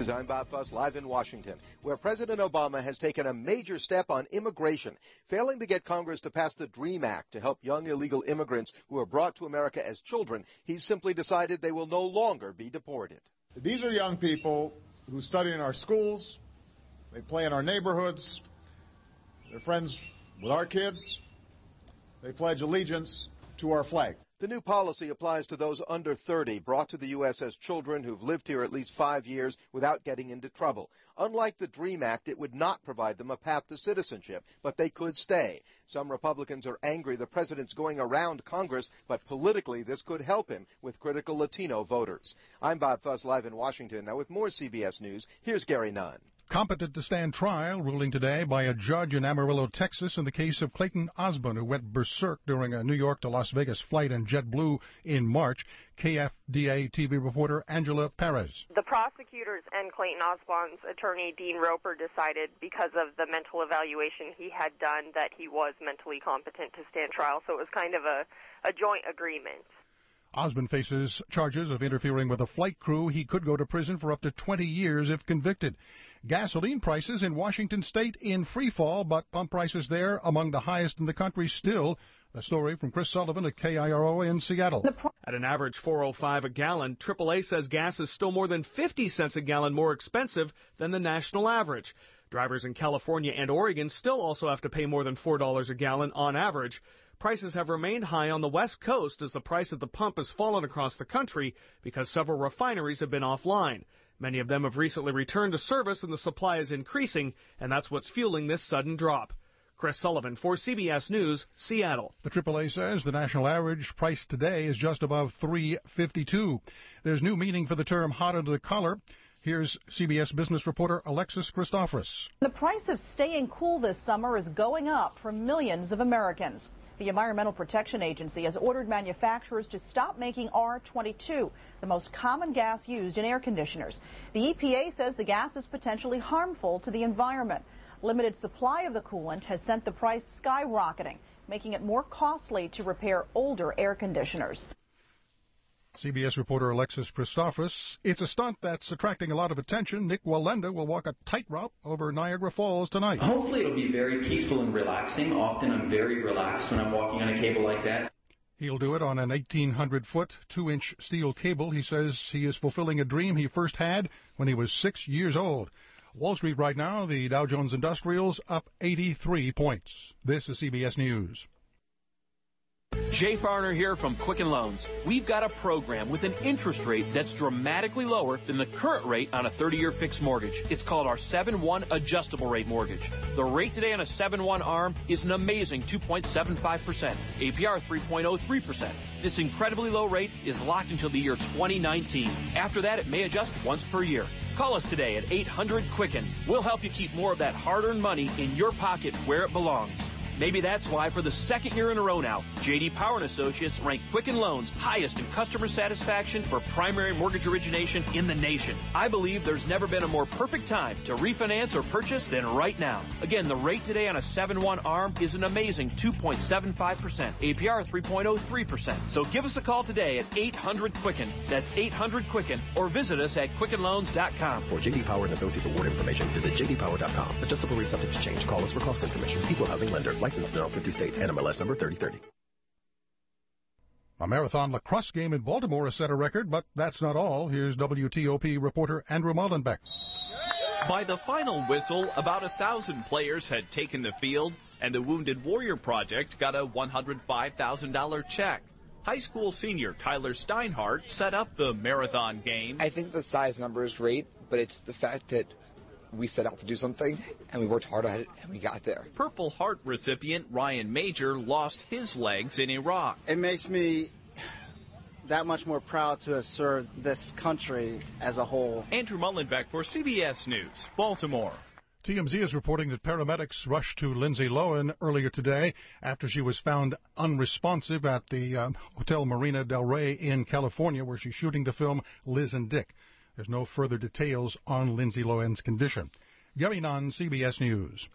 I'm Bob Fuss, live in Washington, where President Obama has taken a major step on immigration, failing to get Congress to pass the DREAM Act to help young illegal immigrants who are brought to America as children. He's simply decided they will no longer be deported. These are young people who study in our schools, they play in our neighborhoods, they're friends with our kids, they pledge allegiance to our flag. The new policy applies to those under 30 brought to the U.S. as children who've lived here at least 5 years without getting into trouble. Unlike the DREAM Act, it would not provide them a path to citizenship, but they could stay. Some Republicans are angry the president's going around Congress, but politically this could help him with critical Latino voters. I'm Bob Fuss, live in Washington. Now with more CBS News, here's Gary Nunn. Competent to stand trial, ruling today by a judge in Amarillo, Texas, in the case of Clayton Osborne, who went berserk during a New York to Las Vegas flight in JetBlue in March. KFDA TV reporter Angela Perez. The prosecutors and Clayton Osborne's attorney, Dean Roper, decided because of the mental evaluation he had done that he was mentally competent to stand trial, so it was kind of a joint agreement. Osborne faces charges of interfering with a flight crew. He could go to prison for up to 20 years if convicted. Gasoline prices in Washington state in free fall, but pump prices there among the highest in the country still. The story from Chris Sullivan at KIRO in Seattle. At an average $4.05 a gallon, AAA says gas is still more than 50 cents a gallon more expensive than the national average. Drivers in California and Oregon still also have to pay more than $4 a gallon on average. Prices have remained high on the West Coast as the price at the pump has fallen across the country because several refineries have been offline. Many of them have recently returned to service and the supply is increasing, and that's what's fueling this sudden drop. Chris Sullivan for CBS News, Seattle. The AAA says the national average price today is just above $3.52. There's new meaning for the term hot under the collar. Here's CBS business reporter Alexis Christoforous. The price of staying cool this summer is going up for millions of Americans. The Environmental Protection Agency has ordered manufacturers to stop making R-22, the most common gas used in air conditioners. The EPA says the gas is potentially harmful to the environment. Limited supply of the coolant has sent the price skyrocketing, making it more costly to repair older air conditioners. CBS reporter Alexis Christoforous. It's a stunt that's attracting a lot of attention. Nick Wallenda will walk a tightrope over Niagara Falls tonight. Hopefully it'll be very peaceful and relaxing. Often I'm very relaxed when I'm walking on a cable like that. He'll do it on an 1,800-foot, 2-inch steel cable. He says he is fulfilling a dream he first had when he was 6 years old. Wall Street right now, the Dow Jones Industrials up 83 points. This is CBS News. Jay Farner here from Quicken Loans. We've got a program with an interest rate that's dramatically lower than the current rate on a 30-year fixed mortgage. It's called our 7-1 adjustable rate mortgage. The rate today on a 7-1 ARM is an amazing 2.75%, APR 3.03%. This incredibly low rate is locked until the year 2019. After that, it may adjust once per year. Call us today at 800-QUICKEN. We'll help you keep more of that hard-earned money in your pocket where it belongs. Maybe that's why for the second year in a row now, J.D. Power & Associates ranked Quicken Loans highest in customer satisfaction for primary mortgage origination in the nation. I believe there's never been a more perfect time to refinance or purchase than right now. Again, the rate today on a 7-1 ARM is an amazing 2.75%, APR 3.03%. So give us a call today at 800-QUICKEN. That's 800-QUICKEN, or visit us at QuickenLoans.com. For J.D. Power & Associates award information, visit jdpower.com. Adjustable rate subject to change. Call us for cost information. Equal housing lender. Licensed in all 50 states. NMLS number 3030. A marathon lacrosse game in Baltimore has set a record, but that's not all. Here's WTOP reporter Andrew Mullenbeck. By the final whistle, about 1,000 players had taken the field, and the Wounded Warrior Project got a $105,000 check. High school senior Tyler Steinhardt set up the marathon game. I think the size number is great, but it's the fact that we set out to do something, and we worked hard at it, and we got there. Purple Heart recipient Ryan Major lost his legs in Iraq. It makes me that much more proud to have served this country as a whole. Andrew Mullenbeck for CBS News, Baltimore. TMZ is reporting that paramedics rushed to Lindsay Lohan earlier today after she was found unresponsive at the Hotel Marina del Rey in California, where she's shooting the film Liz and Dick. There's no further details on Lindsay Lohan's condition. Gary Nunn, CBS News.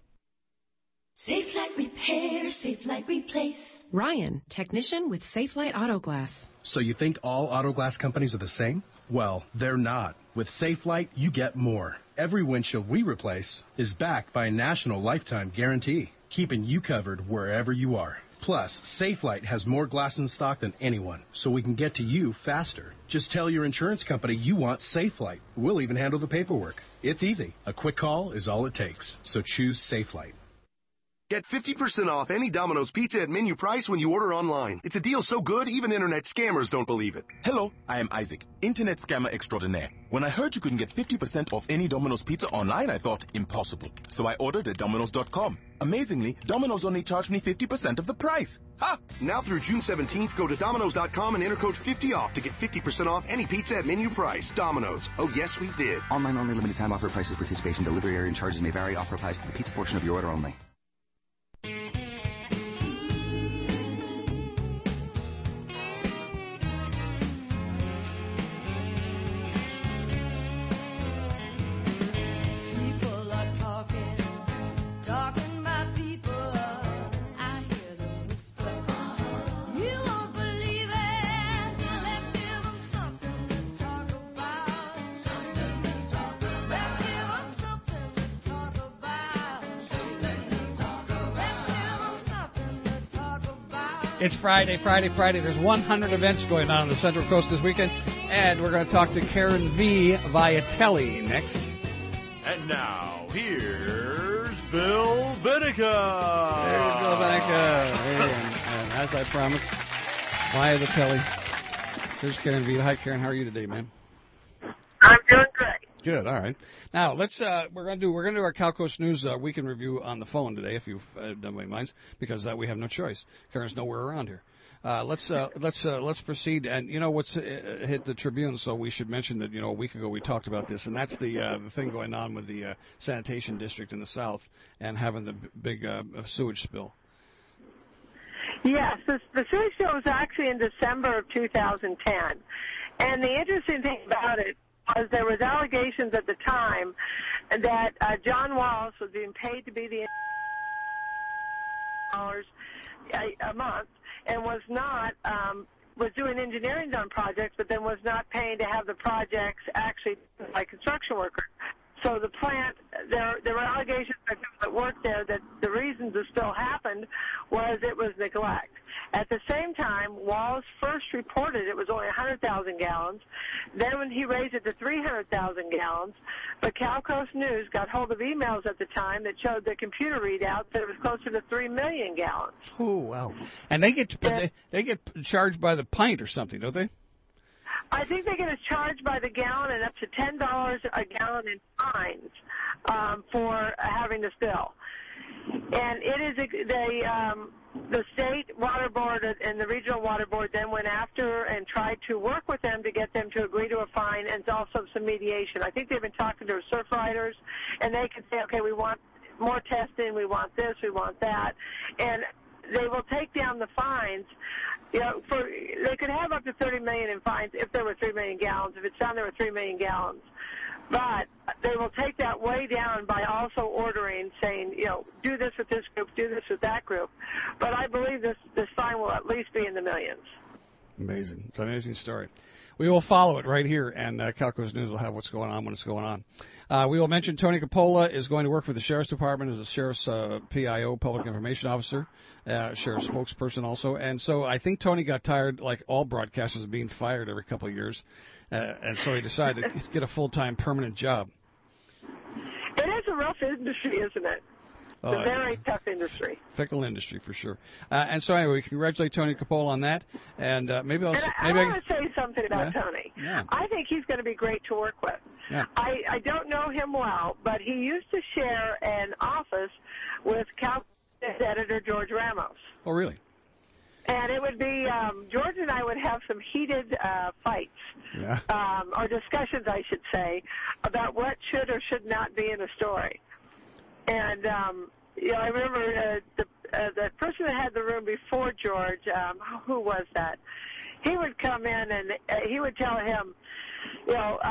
Safelite Repair, Safelite Replace. Ryan, technician with Safelite Auto Glass. So you think all auto glass companies are the same? Well, they're not. With Safelite, you get more. Every windshield we replace is backed by a national lifetime guarantee, keeping you covered wherever you are. Plus, Safelite has more glass in stock than anyone, so we can get to you faster. Just tell your insurance company you want Safelite. We'll even handle the paperwork. It's easy. A quick call is all it takes. So choose Safelite. Get 50% off any Domino's pizza at menu price when you order online. It's a deal so good, even internet scammers don't believe it. Hello, I am Isaac, internet scammer extraordinaire. When I heard you couldn't get 50% off any Domino's pizza online, I thought, impossible. So I ordered at Domino's.com. Amazingly, Domino's only charged me 50% of the price. Ha! Now through June 17th, go to Domino's.com and enter code 50 off to get 50% off any pizza at menu price. Domino's. Oh, yes, we did. Online only, limited time offer, prices, participation, delivery area, and charges may vary. Offer applies to the pizza portion of your order only. It's Friday. There's 100 events going on the Central Coast this weekend, and we're going to talk to Karen V. Viatelli next. And now, here's Bill Benica. There's Bill Benica. And as I promised, Viatelli. Here's Karen V. Hi, Karen. How are you today, man? I'm doing great. Good. All right. Now let's we're gonna do our CalCoast News weekend review on the phone today, if you've done my minds, because we have no choice. Karen's nowhere around here. Let's proceed. And you know what's hit the Tribune, so we should mention that a week ago we talked about this, and that's the thing going on with the sanitation district in the South and having the big sewage spill. Yes, the sewage spill was actually in December of 2010, and the interesting thing about it was there was allegations at the time that John Wallace was being paid to be the a month and was not was doing engineering on projects, but then was not paying to have the projects actually done by construction workers. So the plant, there were allegations by people that worked there that the reason this still happened was it was neglect. At the same time, Wallace first reported it was only 100,000 gallons. Then when he raised it to 300,000 gallons, the CalCoast News got hold of emails at the time that showed the computer readouts that it was closer to 3 million gallons. Oh, wow. And they get charged by the pint or something, don't they? I think they get charged by the gallon and up to $10 a gallon in fines for having the spill. And it is the state water board and the regional water board then went after and tried to work with them to get them to agree to a fine and also some mediation. I think they've been talking to surf riders, and they can say, okay, we want more testing, we want this, we want that, and they will take down the fines. They could have up to $30 million in fines if there were 3 million gallons. If it's down there were 3 million gallons. But they will take that way down by also ordering, saying, do this with this group, do this with that group. But I believe this fine will at least be in the millions. Amazing. It's an amazing story. We will follow it right here, and CalCoast News will have what's going on when it's going on. We will mention Tony Coppola is going to work for the Sheriff's Department as a Sheriff's PIO, Public Information Officer, Sheriff's spokesperson also. And so I think Tony got tired, like all broadcasters, of being fired every couple of years. And so he decided to get a full-time permanent job. It is a rough industry, isn't it? It's a very tough industry. Fickle industry, for sure. And so anyway, we congratulate Tony Coppola on that. And I want to say something about Tony. Yeah. I think he's going to be great to work with. Yeah. I don't know him well, but he used to share an office with CalCoast editor George Ramos. Oh, really? And it would be, George and I would have some heated fights, or discussions, I should say, about what should or should not be in a story. And, I remember the person that had the room before George, who was that? He would come in and he would tell him,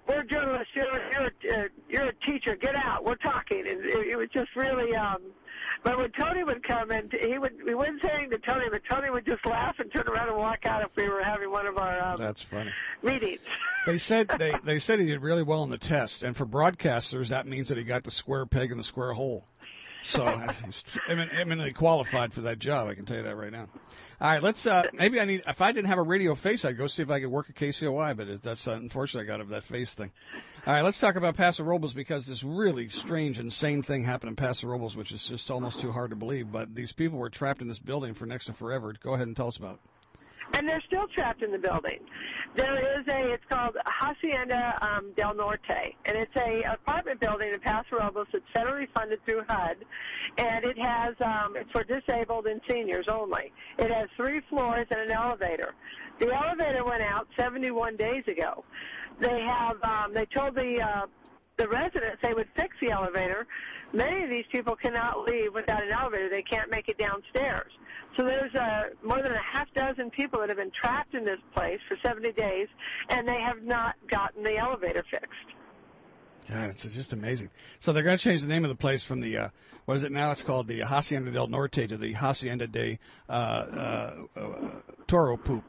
we're journalists. You're a teacher. Get out. We're talking. And it was just really. But when Tony would come in, we wouldn't say anything to Tony, but Tony would just laugh and turn around and walk out if we were having one of our That's funny. meetings. They said they said he did really well on the test, and for broadcasters that means that he got the square peg in the square hole. So he's eminently qualified for that job. I can tell you that right now. All right, let's maybe if I didn't have a radio face, I'd go see if I could work at KCOY, but that's unfortunately I got that face thing. All right, let's talk about Paso Robles because this really strange, insane thing happened in Paso Robles, which is just almost too hard to believe. But these people were trapped in this building for next to forever. Go ahead and tell us about it. And they're still trapped in the building. It's called Hacienda del Norte, and it's a apartment building in Paso Robles that's federally funded through HUD, and it has, it's for disabled and seniors only. It has 3 floors and an elevator. The elevator went out 71 days ago. They told the residents they would fix the elevator. Many of these people cannot leave without an elevator. They can't make it downstairs. So there's more than a half dozen people that have been trapped in this place for 70 days, and they have not gotten the elevator fixed. God, it's just amazing. So they're going to change the name of the place from the, what is it now? It's called the Hacienda del Norte to the Hacienda de Toro Poop.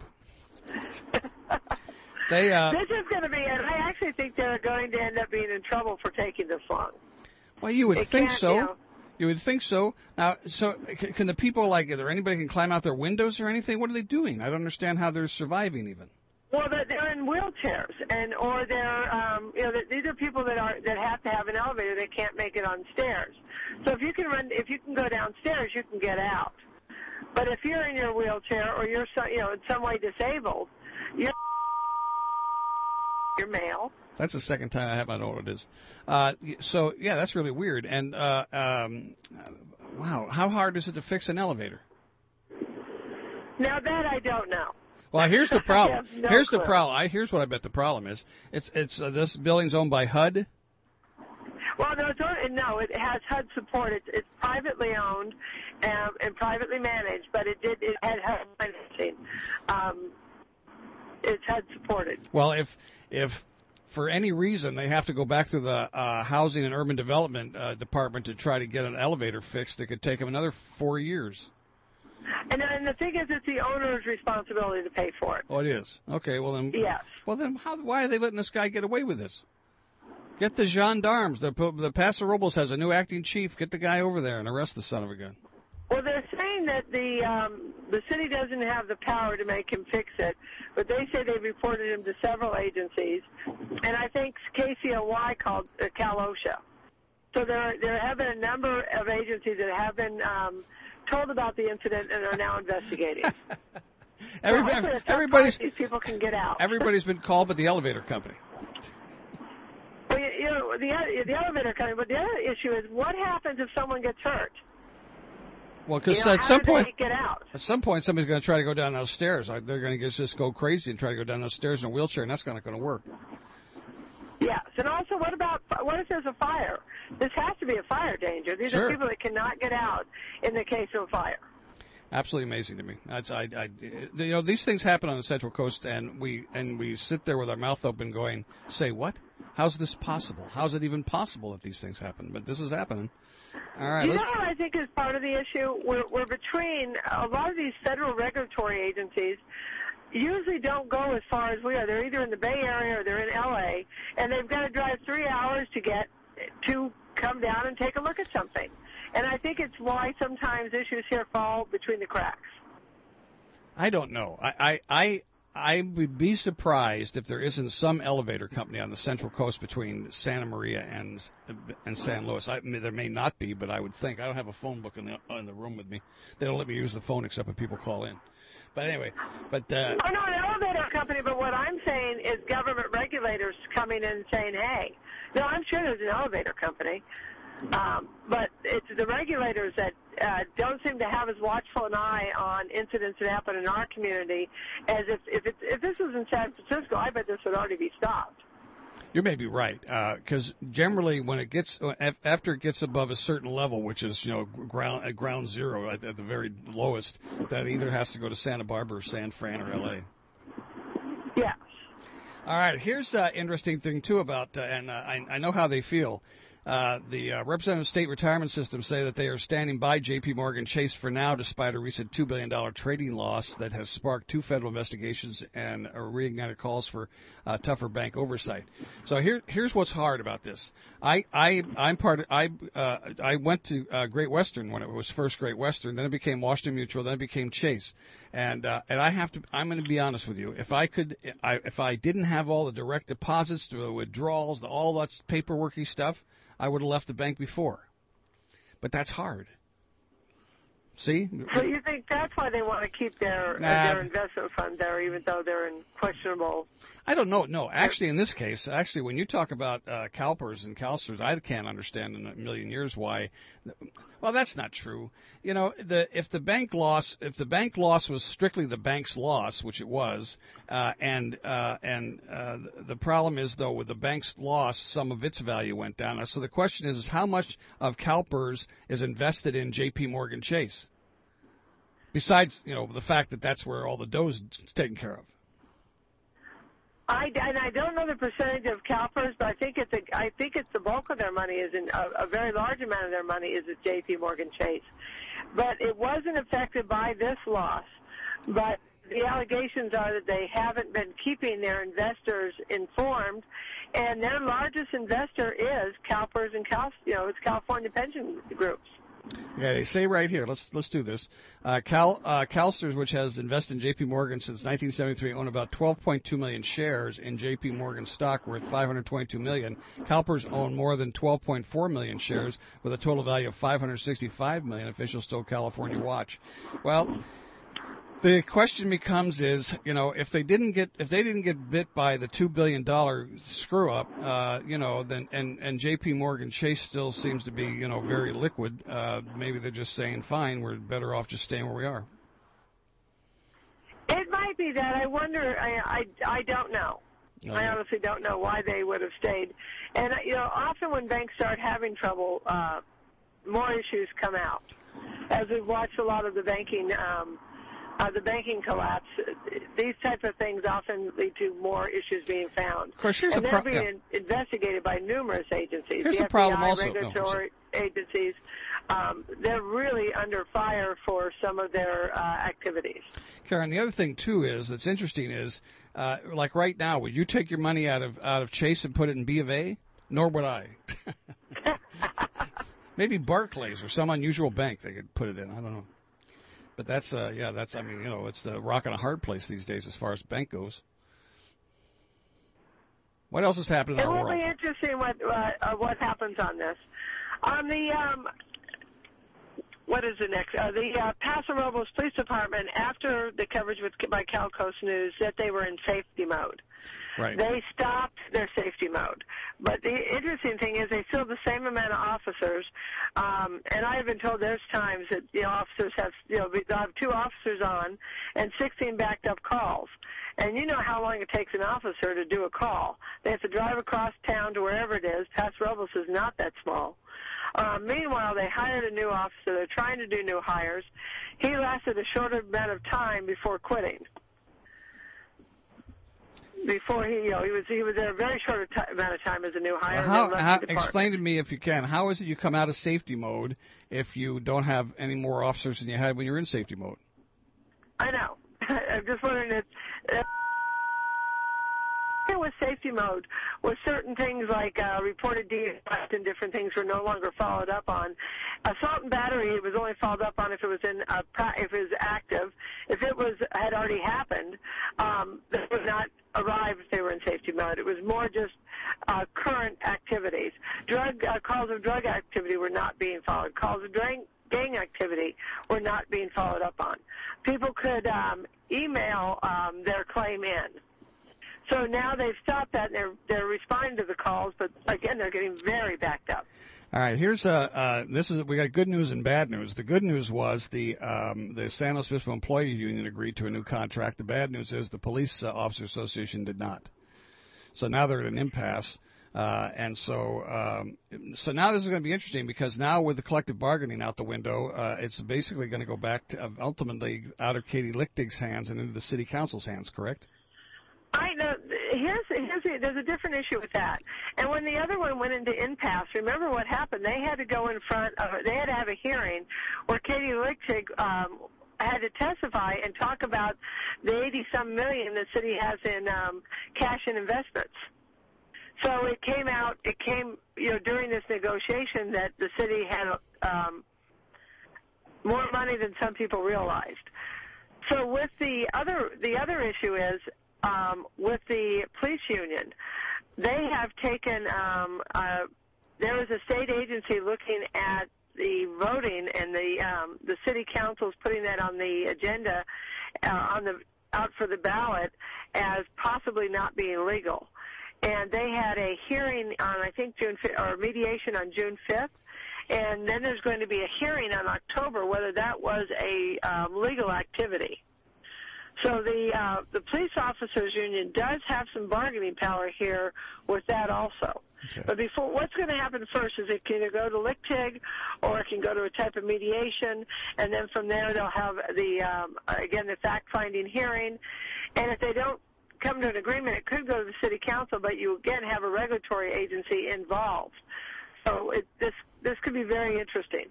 This is going to be, and I actually think they're going to end up being in trouble for taking this long. Well, you would think so. You would think so. Now, so can the people, like, is there anybody can climb out their windows or anything? What are they doing? I don't understand how they're surviving even. Well, they're in wheelchairs, or they're, these are people that have to have an elevator. They can't make it on stairs. So if you can go downstairs, you can get out. But if you're in your wheelchair or you're, in some way disabled, you're male. That's the second time I haven't known what it is. So, yeah, that's really weird. And, wow, how hard is it to fix an elevator? Now, that I don't know. Well, here's the problem. Here's the problem. Here's what I bet the problem is. It's this building's owned by HUD? Well, no, it has HUD support. It's privately owned and privately managed, but it had HUD financing. It's HUD supported. Well, if for any reason they have to go back to the Housing and Urban Development Department to try to get an elevator fixed, it could take them another 4 years. And the thing is, it's the owner's responsibility to pay for it. Oh, it is? Okay, well then. Yes. Well then, why are they letting this guy get away with this? Get the gendarmes. The Paso Robles has a new acting chief. Get the guy over there and arrest the son of a gun. Well, they're saying that the city doesn't have the power to make him fix it, but they say they've reported him to several agencies, and I think KCOY called Cal OSHA. So there have been a number of agencies that have been told about the incident and are now investigating. These people can get out. Everybody's been called but the elevator company. Well, the elevator company, but the other issue is what happens if someone gets hurt? Well, because at some point somebody's going to try to go down those stairs. They're going to just go crazy and try to go down those stairs in a wheelchair, and that's not going to work. Yes, and also what if there's a fire? This has to be a fire danger. These are people that cannot get out in the case of a fire. Absolutely amazing to me. These things happen on the Central Coast, and we sit there with our mouth open, going, "Say what? How's this possible? How's it even possible that these things happen?" But this is happening. All right. You know what I think is part of the issue? We're between a lot of these federal regulatory agencies. Usually don't go as far as we are. They're either in the Bay Area or they're in L.A., and they've got to drive 3 hours to come down and take a look at something. And I think it's why sometimes issues here fall between the cracks. I don't know. I would be surprised if there isn't some elevator company on the Central Coast between Santa Maria and San Luis. There may not be, but I would think. I don't have a phone book in the room with me. They don't let me use the phone except when people call in. But anyway, Oh, no, an elevator company, but what I'm saying is government regulators coming in and saying, hey, no, I'm sure there's an elevator company, but it's the regulators that don't seem to have as watchful an eye on incidents that happen in our community as if this was in San Francisco, I bet this would already be stopped. You may be right, because generally when after it gets above a certain level, which is ground zero at the very lowest, that either has to go to Santa Barbara or San Fran or L.A. Yeah. All right, here's an interesting thing, too, about, and I know how they feel. The Representative State Retirement System say that they are standing by J.P. Morgan Chase for now, despite a recent $2 billion trading loss that has sparked 2 federal investigations and reignited calls for tougher bank oversight. So here's what's hard about this. I went to Great Western when it was first Great Western, then it became Washington Mutual, then it became Chase, and I'm going to be honest with you. If I didn't have all the direct deposits, the withdrawals, all that paperworky stuff, I would have left the bank before. But that's hard. See? So you think that's why they want to keep their investment fund there, even though they're in questionable... I don't know. No, actually, in this case, when you talk about CalPERS and CalSTRS, I can't understand in a million years why. Well, that's not true. You know, if the bank loss was strictly the bank's loss, which it was, and the problem is though with the bank's loss, some of its value went down. So the question is how much of CalPERS is invested in J.P. Morgan Chase? Besides, the fact that that's where all the dough is taken care of. I don't know the percentage of CalPERS, but I think it's the bulk of their money is in a very large amount of their money is at J.P. Morgan Chase, but it wasn't affected by this loss. But the allegations are that they haven't been keeping their investors informed, and their largest investor is CalPERS and it's California pension groups. Yeah, they say right here. Let's do this. CalSTRS, which has invested in J.P. Morgan since 1973, own about 12.2 million shares in J.P. Morgan stock worth $522 million. CalPERS own more than 12.4 million shares with a total value of $565 million. Officials told California Watch. Well, the question becomes if they didn't get bit by the $2 billion screw up, then and J.P. Morgan Chase still seems to be very liquid. Maybe they're just saying, fine, we're better off just staying where we are. It might be that. I wonder. I don't know. No. I honestly don't know why they would have stayed. And often when banks start having trouble, more issues come out. As we've watched a lot of the banking collapse, these types of things often lead to more issues being found. Of course, and they're being investigated by numerous agencies. Here's the the problem FBI, also. regulatory agencies. They're really under fire for some of their activities. Karen, the other thing, too, that's interesting is, like right now, would you take your money out of Chase and put it in B of A? Nor would I. Maybe Barclays or some unusual bank they could put it in. I don't know. But it's the rock and a hard place these days as far as bank goes. What else is happening in our world? It will be interesting what happens on this. On the what is the next? The Paso Robles Police Department, after the coverage by CalCoast News, that they were in safety mode. Right. They stopped their safety mode. But the interesting thing is they still have the same amount of officers. And I have been told there's times that officers have, they'll have 2 officers on and 16 backed up calls. And you know how long it takes an officer to do a call. They have to drive across town to wherever it is. Paso Robles is not that small. Meanwhile, they hired a new officer. They're trying to do new hires. He lasted a short amount of time before quitting. Before he was there a very short amount of time as a new hire. How explain to me, if you can, how is it you come out of safety mode if you don't have any more officers than you had when you were in safety mode? I know. I'm just wondering if with safety mode, with certain things like reported DUIs and different things were no longer followed up on. Assault and battery, it was only followed up on if it was if it was active. If it had already happened, that would not arrive if they were in safety mode. It was more just current activities. Calls of drug activity were not being followed. Calls of gang activity were not being followed up on. People could email their claim in. So now they've stopped that, and they're responding to the calls, but again, they're getting very backed up. All right, here's we got good news and bad news. The good news was the San Luis Obispo Employee Union agreed to a new contract. The bad news is the Police Officer Association did not. So now they're at an impasse, and so now this is going to be interesting because now with the collective bargaining out the window, it's basically going to go back to ultimately out of Katie Lichtig's hands and into the City Council's hands. Correct? I know. there's a different issue with that. And when the other one went into impasse, remember what happened? They had to go in front of, they had to have a hearing where Katie Lichtig had to testify and talk about the 80-some million the city has in cash and investments. So it came, during this negotiation that the city had more money than some people realized. So with the other issue is with the police union, they have taken. There is a state agency looking at the voting, and the city council is putting that on the agenda, out for the ballot as possibly not being legal. And they had a hearing on, I think, mediation on June 5th. And then there's going to be a hearing on October whether that was a legal activity. So the police officers union does have some bargaining power here with that also. Okay. But what's going to happen first is it can either go to Lichtig or it can go to a type of mediation, and then from there they'll have the fact-finding hearing. And if they don't come to an agreement, it could go to the city council, but you again have a regulatory agency involved. So this could be very interesting.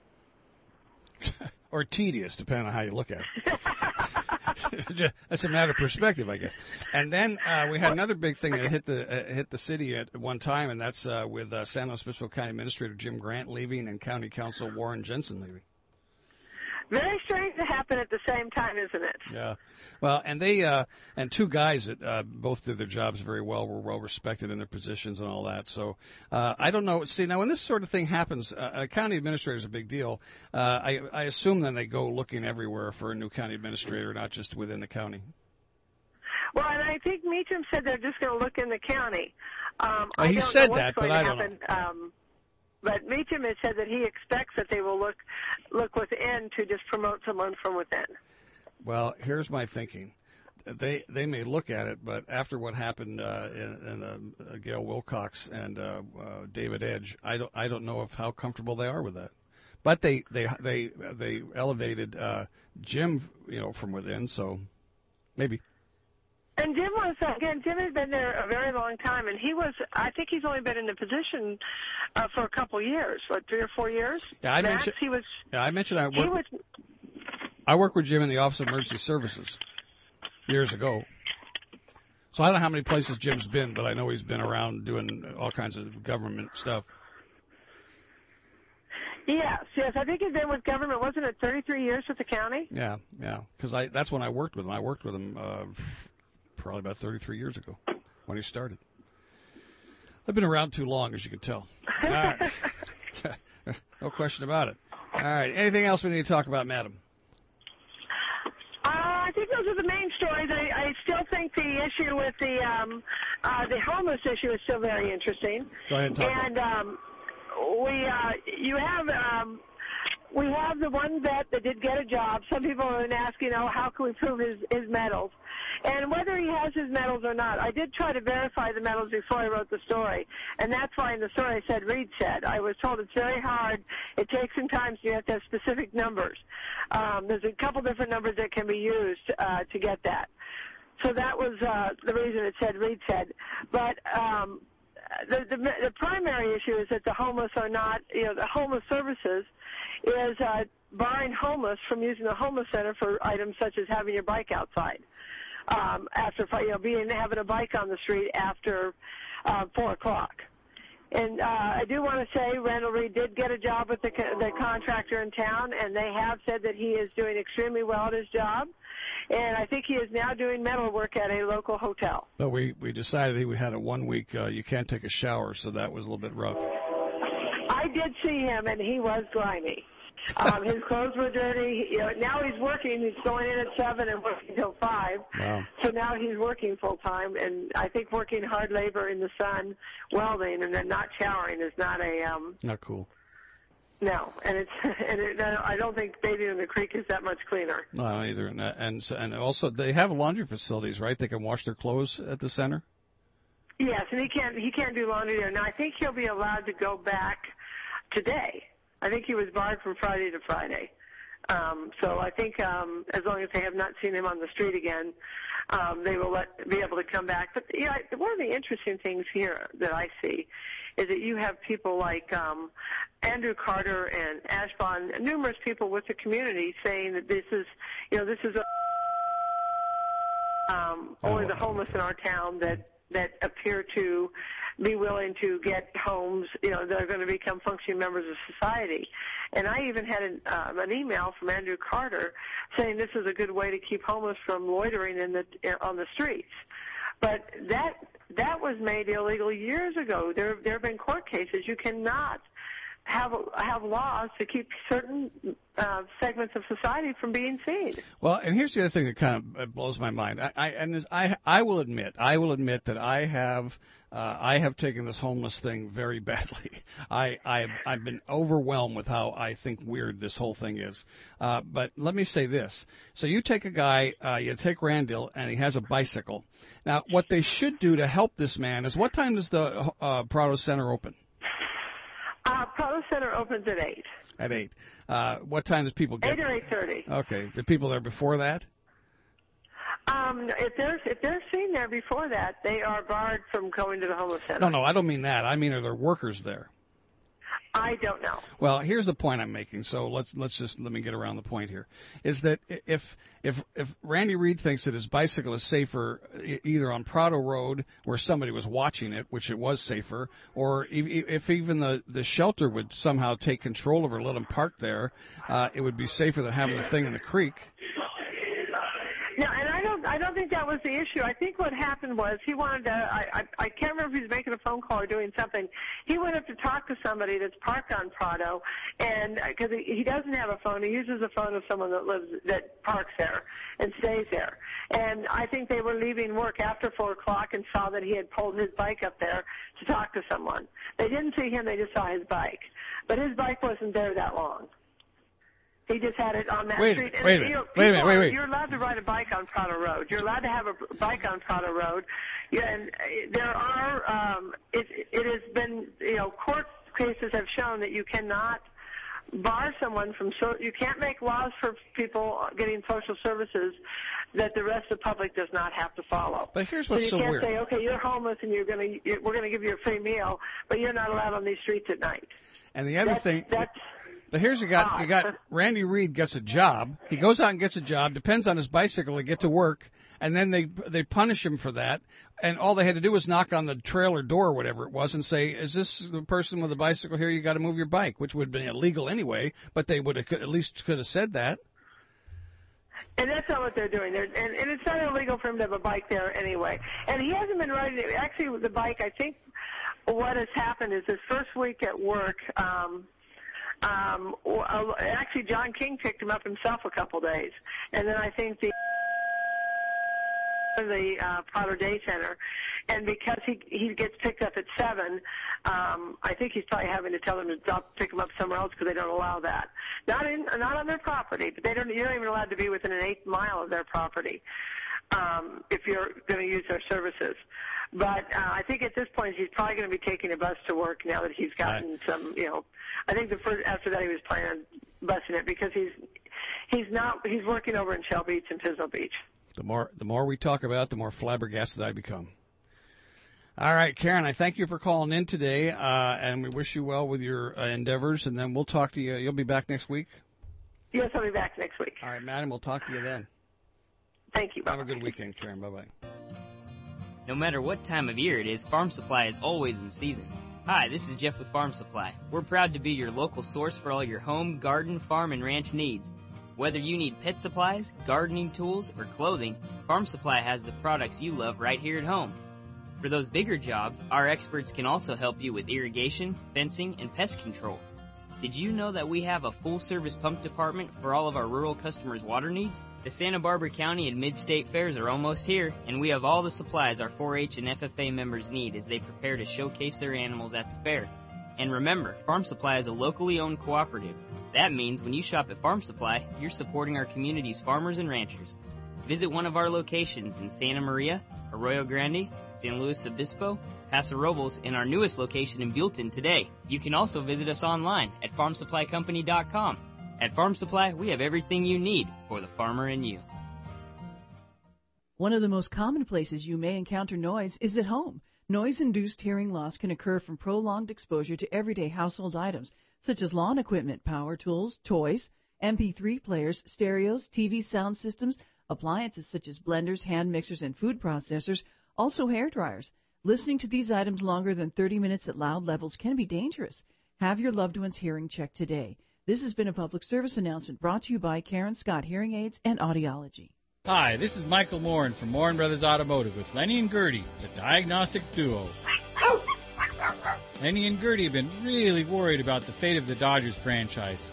Or tedious, depending on how you look at it. That's a matter of perspective, I guess. And then we had another big thing that hit the city at one time, and that's with San Luis Obispo County Administrator Jim Grant leaving and County Council Warren Jensen leaving. Very strange to happen at the same time, isn't it? Yeah. Well, and they and two guys that both did their jobs very well, were well respected in their positions and all that. So I don't know. See, now when this sort of thing happens, a county administrator is a big deal. I assume then they go looking everywhere for a new county administrator, not just within the county. Well, and I think Meacham said they're just going to look in the county. He said that, but I don't know. But Meacham has said that he expects that they will look within to just promote someone from within. Well, here's my thinking. They may look at it, but after what happened in Gail Wilcox and David Edge, I don't know how comfortable they are with that. But they elevated Jim, from within, so maybe. And Jim Jim has been there a very long time, and I think he's only been in the position for a couple years, 3 or 4 years. Yeah, I mentioned I worked with Jim in the Office of Emergency Services years ago. So I don't know how many places Jim's been, but I know he's been around doing all kinds of government stuff. Yes, I think he's been with government, wasn't it 33 years with the county? Yeah, because that's when I worked with him. I worked with him probably about 33 years ago when he started. I've been around too long, as you can tell. All right. No question about it. All right. Anything else we need to talk about, madam? I think those are the main stories. I still think the issue with the homeless issue is still very interesting. Go ahead and talk about it. We have the one vet that did get a job. Some people have been asking, how can we prove his medals? And whether he has his medals or not, I did try to verify the medals before I wrote the story. And that's why in the story I said Reed said. I was told it's very hard. It takes some time, so you have to have specific numbers. There's a couple different numbers that can be used to get that. So that was the reason it said Reed said. But the primary issue is that the homeless are not, the homeless services is barring homeless from using the homeless center for items such as having your bike outside, after having a bike on the street after 4 o'clock. And I do want to say Randall Reed did get a job with the contractor in town, and they have said that he is doing extremely well at his job. And I think he is now doing metal work at a local hotel. But we decided we had a 1 week, you can't take a shower, so that was a little bit rough. I did see him, and he was grimy. His clothes were dirty. Now he's working. He's going in at 7 and working till 5. Wow. So now he's working full time, and I think working hard labor in the sun, welding, and then not showering is not a not cool. No, and I don't think bathing in the creek is that much cleaner. No, either. And also they have laundry facilities, right? They can wash their clothes at the center. Yes, and he can't do laundry there. Now I think he'll be allowed to go back today. I think he was barred from Friday to Friday. So I think as long as they have not seen him on the street again, they will be able to come back. But yeah, one of the interesting things here that I see is that you have people like Andrew Carter and Ashbon, numerous people with the community saying that this is only the homeless in our town that appear to be willing to get homes, that are going to become functioning members of society. And I even had an email from Andrew Carter saying this is a good way to keep homeless from loitering on the streets. But that was made illegal years ago. There have been court cases. You cannot have laws to keep certain segments of society from being seen. Well, and here's the other thing that kind of blows my mind. I will admit that I have taken this homeless thing very badly. I've been overwhelmed with how I think weird this whole thing is. But let me say this. So you take a guy, you take Randall, and he has a bicycle. Now, what they should do to help this man is, what time does the Prado Center open? Prado Center opens at 8. At 8. What time does people get 8 or 8:30. Okay. The people there before that? If they're seen there before that, they are barred from going to the homeless center. No, I don't mean that. I mean, are there workers there? I don't know. Well, here's the point I'm making. So let me get around the point here. Is that if Randy Reed thinks that his bicycle is safer either on Prado Road where somebody was watching it, which it was safer, or if even the shelter would somehow take control of it or let him park there, it would be safer than having the thing in the creek. No, and I don't think that was the issue. I think what happened was he wanted to, I can't remember if he was making a phone call or doing something. He went up to talk to somebody that's parked on Prado, and because he doesn't have a phone, he uses a phone of someone that parks there and stays there. And I think they were leaving work after 4 o'clock and saw that he had pulled his bike up there to talk to someone. They didn't see him, they just saw his bike. But his bike wasn't there that long. He just had it on that street. Wait a minute. You're allowed to ride a bike on Prado Road. You're allowed to have a bike on Prado Road. And there are, it has been, court cases have shown that you cannot bar someone from, you can't make laws for people getting social services that the rest of the public does not have to follow. But here's what's so weird. weird. You can't say, okay, you're homeless and we're going to give you a free meal, but you're not allowed on these streets at night. And the other thing... But here's you got Randy Reed gets a job. He goes out and gets a job, depends on his bicycle to get to work, and then they punish him for that. And all they had to do was knock on the trailer door or whatever it was and say, "Is this the person with the bicycle here? You got to move your bike," which would have been illegal anyway. But they would have at least could have said that. And that's not what they're doing. And it's not illegal for him to have a bike there anyway. And he hasn't been riding it. Actually, with the bike, I think what has happened is his first week at work. Actually, John King picked him up himself a couple days, and then I think the Prado Day Center, and because he gets picked up at 7, I think he's probably having to tell them to pick him up somewhere else because they don't allow that. Not on their property, but you're not even allowed to be within an 1/8 mile of their property if you're going to use their services. But I think at this point he's probably going to be taking a bus to work now that he's gotten some, I think after that he was planning on busing it because he's working over in Shell Beach and Pismo Beach. The more we talk about it, the more flabbergasted I become. All right, Karen, I thank you for calling in today, and we wish you well with your endeavors, and then we'll talk to you. You'll be back next week? Yes, I'll be back next week. All right, madam, we'll talk to you then. Thank you. Bye-bye. Have a good weekend, Karen. Bye-bye. No matter what time of year it is, Farm Supply is always in season. Hi, this is Jeff with Farm Supply. We're proud to be your local source for all your home, garden, farm, and ranch needs. Whether you need pet supplies, gardening tools, or clothing, Farm Supply has the products you love right here at home. For those bigger jobs, our experts can also help you with irrigation, fencing, and pest control. Did you know that we have a full-service pump department for all of our rural customers' water needs? The Santa Barbara County and Mid-State Fairs are almost here, and we have all the supplies our 4-H and FFA members need as they prepare to showcase their animals at the fair. And remember, Farm Supply is a locally owned cooperative. That means when you shop at Farm Supply, you're supporting our community's farmers and ranchers. Visit one of our locations in Santa Maria, Arroyo Grande, San Luis Obispo, Paso Robles, and our newest location in Buellton today. You can also visit us online at farmsupplycompany.com. At Farm Supply, we have everything you need for the farmer and you. One of the most common places you may encounter noise is at home. Noise-induced hearing loss can occur from prolonged exposure to everyday household items, such as lawn equipment, power tools, toys, MP3 players, stereos, TV sound systems, appliances such as blenders, hand mixers, and food processors, also hair dryers. Listening to these items longer than 30 minutes at loud levels can be dangerous. Have your loved one's hearing checked today. This has been a public service announcement brought to you by Karen Scott Hearing Aids and Audiology. Hi, this is Michael Morin from Morin Brothers Automotive with Lenny and Gertie, the diagnostic duo. Lenny and Gertie have been really worried about the fate of the Dodgers franchise.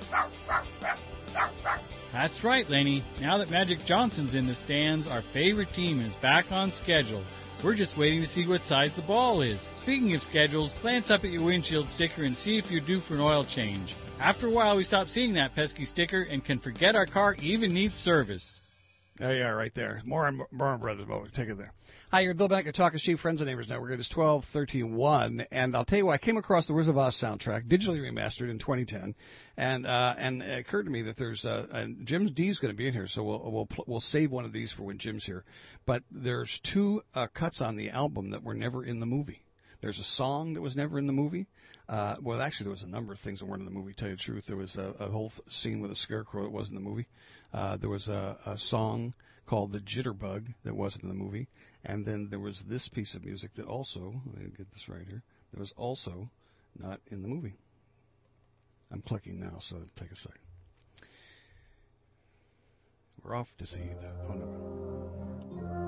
That's right, Lenny. Now that Magic Johnson's in the stands, our favorite team is back on schedule. We're just waiting to see what size the ball is. Speaking of schedules, glance up at your windshield sticker and see if you're due for an oil change. After a while, we stop seeing that pesky sticker and can forget our car even needs service. There you are, right there. Morin Brothers Motors. Take it there. Hi, you're Bill Bennett, Talk of Sheep, Friends and Neighbors Network. It is 12:13:1, and I'll tell you what, I came across the Wizard of Oz soundtrack, digitally remastered in 2010, and it occurred to me that there's and Jim D's going to be in here, so we'll save one of these for when Jim's here. But there's two cuts on the album that were never in the movie. There's a song that was never in the movie. Well, actually, there was a number of things that weren't in the movie, to tell you the truth. There was a whole scene with a scarecrow that wasn't in the movie. There was a song called The Jitterbug that wasn't in the movie. And then there was this piece of music that also, let me get this right here, that was also not in the movie. I'm clicking now, so it'll take a second. We're off to see the phone number.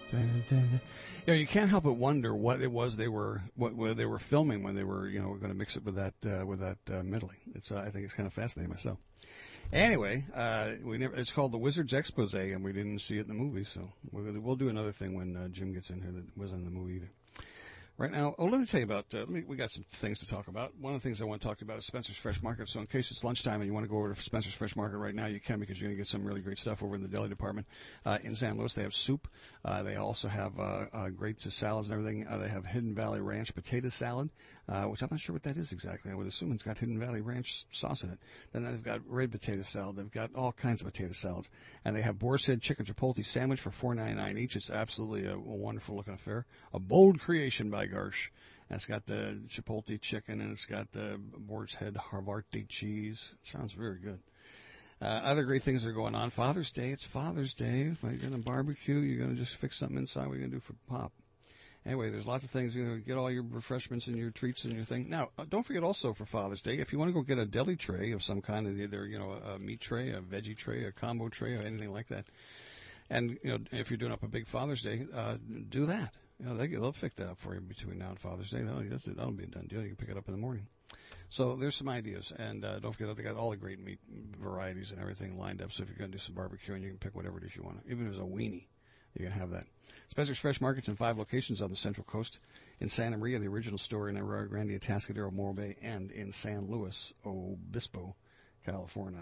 You know, you can't help but wonder what it was they were filming when they were going to mix it with that medley. I think it's kind of fascinating myself. Anyway, it's called The Wizard's Expose, and we didn't see it in the movie, so we'll do another thing when Jim gets in here that wasn't in the movie either. Right now, let me tell you about, we got some things to talk about. One of the things I want to talk about is Spencer's Fresh Market. So in case it's lunchtime and you want to go over to Spencer's Fresh Market right now, you can, because you're going to get some really great stuff over in the deli department. In San Luis, they have soup. They also have great salads and everything. They have Hidden Valley Ranch potato salad, which I'm not sure what that is exactly. I would assume it's got Hidden Valley Ranch sauce in it. Then they've got red potato salad. They've got all kinds of potato salads. And they have Boar's Head Chicken Chipotle Sandwich for $4.99 each. It's absolutely a wonderful-looking affair. A bold creation by Garsh. And it's got the Chipotle chicken, and it's got the Boar's Head Havarti cheese. It sounds very good. Other great things are going on. Father's Day. It's Father's Day. If you're going to barbecue, you're going to just fix something inside. What are you going to do for Pop? Anyway, there's lots of things. Get all your refreshments and your treats and your thing. Now, don't forget also for Father's Day, if you want to go get a deli tray of some kind, either a meat tray, a veggie tray, a combo tray, or anything like that, and if you're doing up a big Father's Day, do that. They'll fix that up for you between now and Father's Day. That'll be a done deal. You can pick it up in the morning. So there's some ideas, and don't forget that they got all the great meat varieties and everything lined up. So if you're going to do some barbecuing, you can pick whatever it is you want. Even if it's a weenie, you can have that. Spencer's Fresh Market's in 5 locations on the Central Coast. In Santa Maria, the original store in Arroyo Grande, Atascadero, Morro Bay, and in San Luis Obispo, California.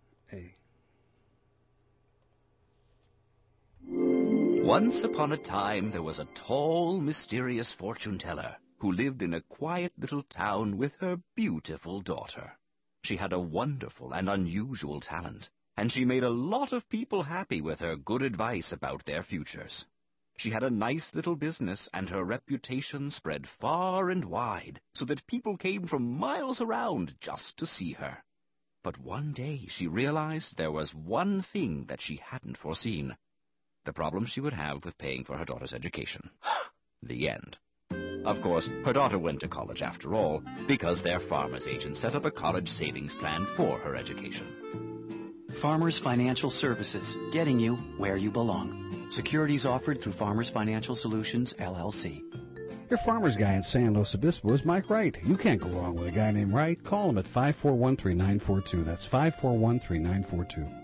Once upon a time, there was a tall, mysterious fortune teller who lived in a quiet little town with her beautiful daughter. She had a wonderful and unusual talent, and she made a lot of people happy with her good advice about their futures. She had a nice little business, and her reputation spread far and wide, so that people came from miles around just to see her. But one day she realized there was one thing that she hadn't foreseen: the problem she would have with paying for her daughter's education. The end. Of course, her daughter went to college after all, because their Farmers agent set up a college savings plan for her education. Farmers Financial Services, getting you where you belong. Securities offered through Farmers Financial Solutions, LLC. Your farmer's guy in San Luis Obispo is Mike Wright. You can't go wrong with a guy named Wright. Call him at 541-3942. That's 541-3942.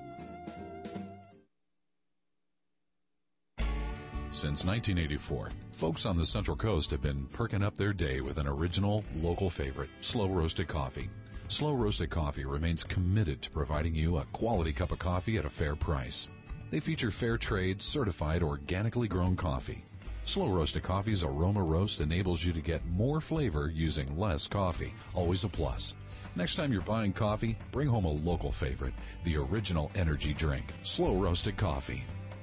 Since 1984, folks on the Central Coast have been perking up their day with an original, local favorite, Slow Roasted Coffee. Slow Roasted Coffee remains committed to providing you a quality cup of coffee at a fair price. They feature fair trade, certified, organically grown coffee. Slow Roasted Coffee's aroma roast enables you to get more flavor using less coffee, always a plus. Next time you're buying coffee, bring home a local favorite, the original energy drink, Slow Roasted Coffee.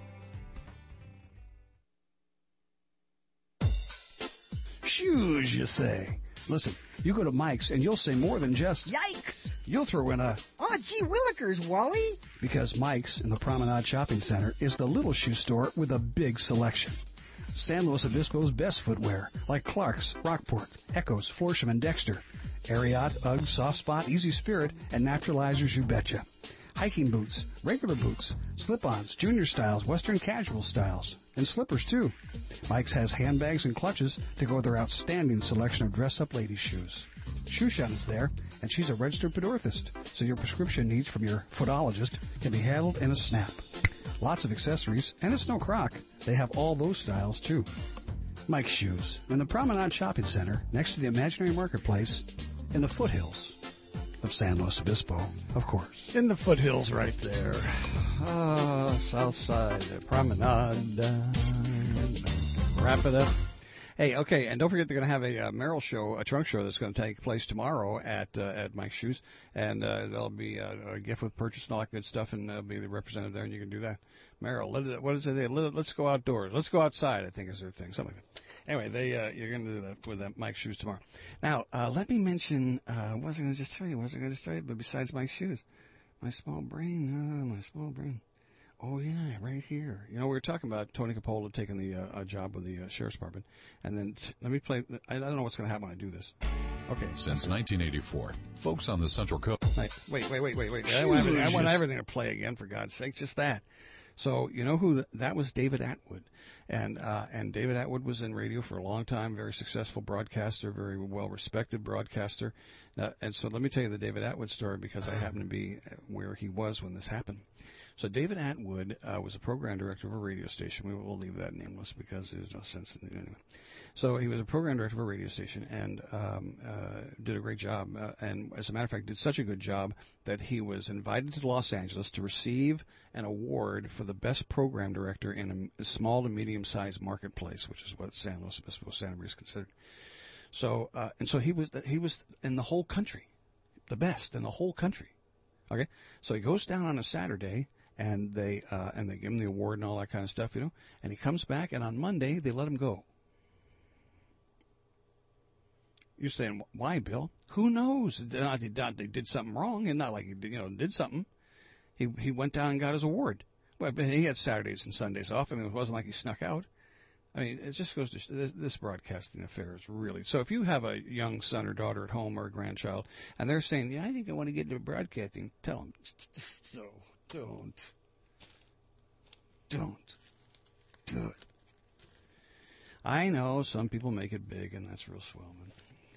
Shoes, you say? Listen, you go to Mike's and you'll say more than just yikes. You'll throw in a oh, gee willikers, Wally. Because Mike's in the Promenade Shopping Center is the little shoe store with a big selection. San Luis Obispo's best footwear, like Clark's, Rockport, Echoes, Florsham, and Dexter. Ariat, Ugg, Soft Spot, Easy Spirit, and Naturalizers, you betcha. Hiking boots, regular boots, slip-ons, junior styles, western casual styles, and slippers, too. Mike's has handbags and clutches to go with their outstanding selection of dress-up ladies' shoes. Shoeshine is there, and she's a registered podorthist, so your prescription needs from your footologist can be handled in a snap. Lots of accessories, and it's no crock. They have all those styles, too. Mike's Shoes, in the Promenade Shopping Center, next to the Imaginary Marketplace, in the foothills of San Luis Obispo, of course. In the foothills right there. South side of Promenade. Wrap it up. Hey, okay, and don't forget they're going to have a Merrill show, a trunk show that's going to take place tomorrow at Mike's Shoes, and there'll be a gift with purchase and all that good stuff, and there'll be the representative there, and you can do that. Merrill, what is it? Let's go outdoors. Let's go outside, I think is their thing, something like that. Anyway, you're going to do that with Mike's Shoes tomorrow. Now, let me mention, what was I going to just tell you? But besides Mike's Shoes, my small brain. Oh, yeah, right here. We were talking about Tony Capola taking the job with the Sheriff's Department. And then, let me play, I don't know what's going to happen when I do this. Okay. Since 1984, folks on the Central Coast. Wait. I want everything to play again, for God's sake, just that. So you know who that was? David Atwood, and David Atwood was in radio for a long time, very successful broadcaster, very well respected broadcaster. And so let me tell you the David Atwood story because I happen to be where he was when this happened. So David Atwood was a program director of a radio station. We will leave that nameless because there's no sense in it anyway. So he was a program director of a radio station and did a great job. And as a matter of fact, did such a good job that he was invited to Los Angeles to receive an award for the best program director in a small to medium-sized marketplace, which is what San Luis Obispo, Santa Maria is considered. So and so he was in the whole country, the best in the whole country. Okay, so he goes down on a Saturday. And they give him the award and all that kind of stuff, and he comes back, and on Monday they let him go. You're saying, why, Bill? Who knows? They did something wrong, and not like he did something. He went down and got his award. Well, he had Saturdays and Sundays off. I mean, it wasn't like he snuck out. I mean, it just goes to this broadcasting affair is really. So if you have a young son or daughter at home or a grandchild, and they're saying, yeah, I think I want to get into broadcasting, tell them, no. Don't do it. I know some people make it big, and that's real swell, man.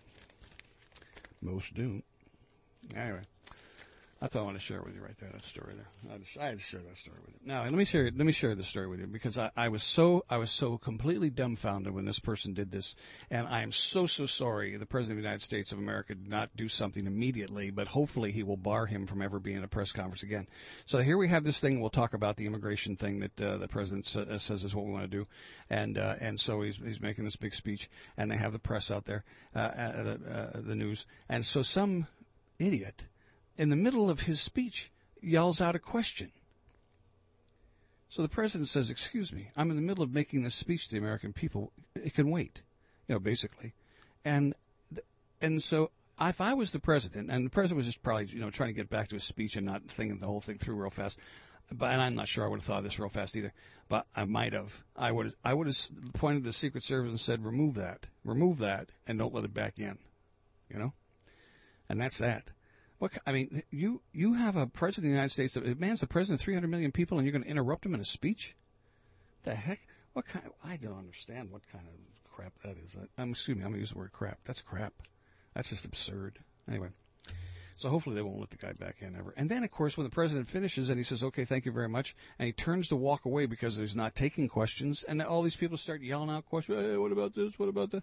Most do. Anyway, that's all I want to share with you right there. That story there. I had to share that story with you. Now, let me share this story with you because I was so completely dumbfounded when this person did this, and I am so sorry the President of the United States of America did not do something immediately, but hopefully he will bar him from ever being at a press conference again. So here we have this thing. We'll talk about the immigration thing that the President says is what we want to do, and so he's making this big speech, and they have the press out there, the news, and so some idiot in the middle of his speech yells out a question. So the president says, excuse me, I'm in the middle of making this speech to the American people. It can wait, basically. And so if I was the president, and the president was just probably, trying to get back to his speech and not thinking the whole thing through real fast, and I'm not sure I would have thought of this real fast either, but I might have. I would have pointed to the Secret Service and said, remove that, and don't let it back in, And that's that. You have a president of the United States that demands the president of 300 million people, and you're going to interrupt him in a speech? The heck? I don't understand what kind of crap that is. Excuse me, I'm going to use the word crap. That's crap. That's just absurd. Anyway, so hopefully they won't let the guy back in ever. And then, of course, when the president finishes and he says, okay, thank you very much, and he turns to walk away because he's not taking questions, and all these people start yelling out questions, hey, what about this, what about that?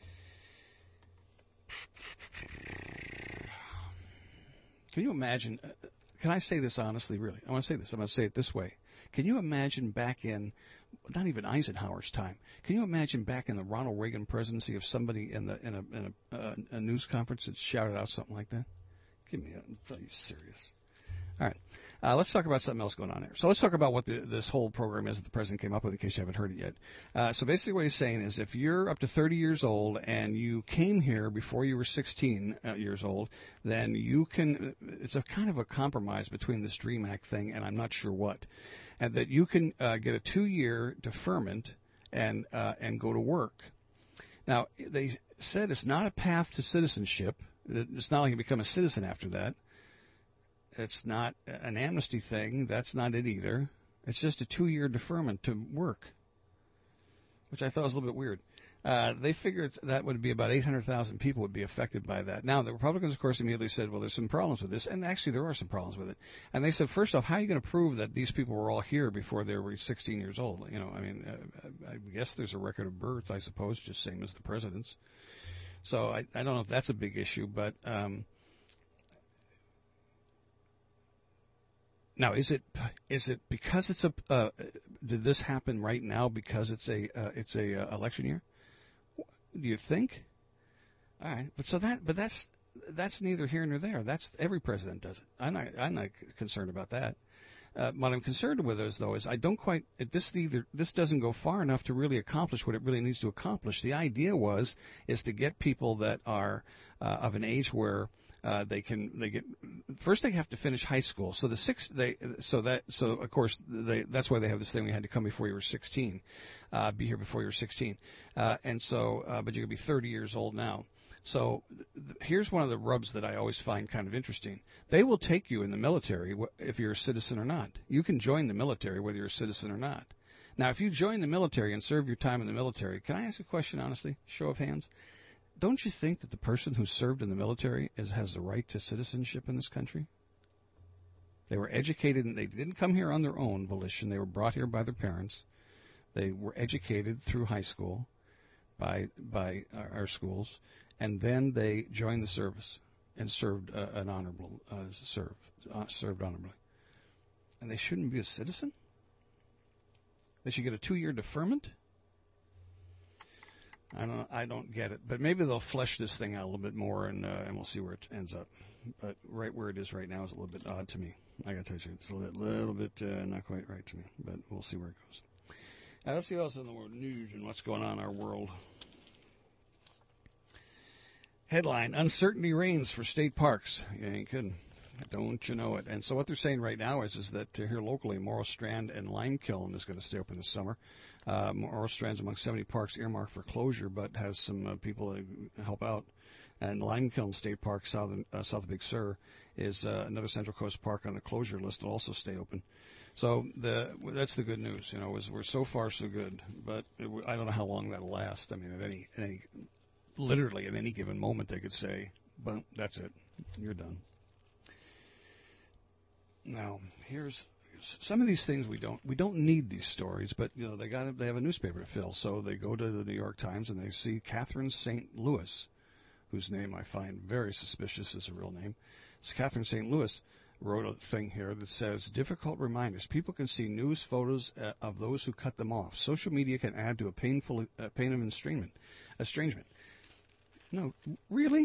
Can you imagine, can I say this honestly, really? I want to say this. I'm going to say it this way. Can you imagine back in, not even Eisenhower's time, can you imagine back in the Ronald Reagan presidency if somebody in a news conference had shouted out something like that? Give me a, are you serious? All right. Let's talk about something else going on here. So let's talk about what this whole program is that the president came up with in case you haven't heard it yet. So basically what he's saying is if you're up to 30 years old and you came here before you were 16 years old, then you can, it's a kind of a compromise between this DREAM Act thing and I'm not sure what, and that you can get a 2-year deferment and go to work. Now, they said it's not a path to citizenship. It's not like you become a citizen after that. It's not an amnesty thing. That's not it either. It's just a 2-year deferment to work, which I thought was a little bit weird. They figured that would be about 800,000 people would be affected by that. Now, the Republicans, of course, immediately said, well, there's some problems with this. And actually, there are some problems with it. And they said, first off, how are you going to prove that these people were all here before they were 16 years old? I guess there's a record of birth, I suppose, just same as the president's. So I don't know if that's a big issue, but now is it because it's a did this happen right now because it's a election year? Do you think? All right, but that's neither here nor there. That's every president does it. I'm not concerned about that. What I'm concerned with is I don't quite this doesn't go far enough to really accomplish what it really needs to accomplish. The idea is to get people that are of an age where they have to finish high school. So of course that's why they have this thing. We had to come before you were 16, be here before you were 16, but you could be 30 years old now. So here's one of the rubs that I always find kind of interesting. They will take you in the military if you're a citizen or not. You can join the military whether you're a citizen or not. Now, if you join the military and serve your time in the military, can I ask a question honestly? Show of hands. Don't you think that the person who served in the military has the right to citizenship in this country? They were educated, and they didn't come here on their own volition. They were brought here by their parents. They were educated through high school by our schools, and then they joined the service and served served honorably. And they shouldn't be a citizen? They should get a 2-year deferment? I don't get it, but maybe they'll flesh this thing out a little bit more, and we'll see where it ends up. But right where it is right now is a little bit odd to me. I got to tell you, it's a little bit not quite right to me. But we'll see where it goes. Now let's see what else in the world news and what's going on in our world. Headline: Uncertainty reigns for state parks. You ain't kidding. Don't you know it? And so what they're saying right now is that here locally, Morro Strand and Limekiln is going to stay open this summer. Morro Strand's among 70 parks earmarked for closure, but has some people that help out. And Limekiln State Park, south of Big Sur, is another Central Coast park on the closure list. Will also stay open. So that's the good news. You know, we're so far so good, but I don't know how long that'll last. I mean, literally at any given moment they could say, "But that's it, you're done." Now, here's some of these things we don't need these stories, but you know they have a newspaper to fill, so they go to the New York Times and they see Catherine St. Louis, whose name I find very suspicious as a real name. It's Catherine St. Louis wrote a thing here that says, difficult reminders. People can see news photos of those who cut them off. Social media can add to a pain of estrangement. No, really?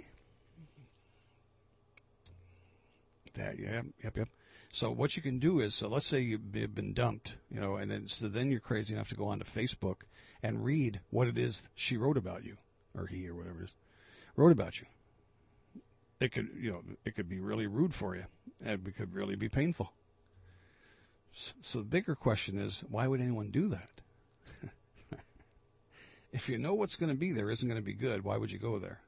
Yep. So what you can do is, so let's say you've been dumped, you know, and then you're crazy enough to go onto Facebook and read what it is she wrote about you, or he, or whatever it is, wrote about you. It could be really rude for you, and it could really be painful. So the bigger question is, why would anyone do that? If you know what's going to be there isn't going to be good, why would you go there?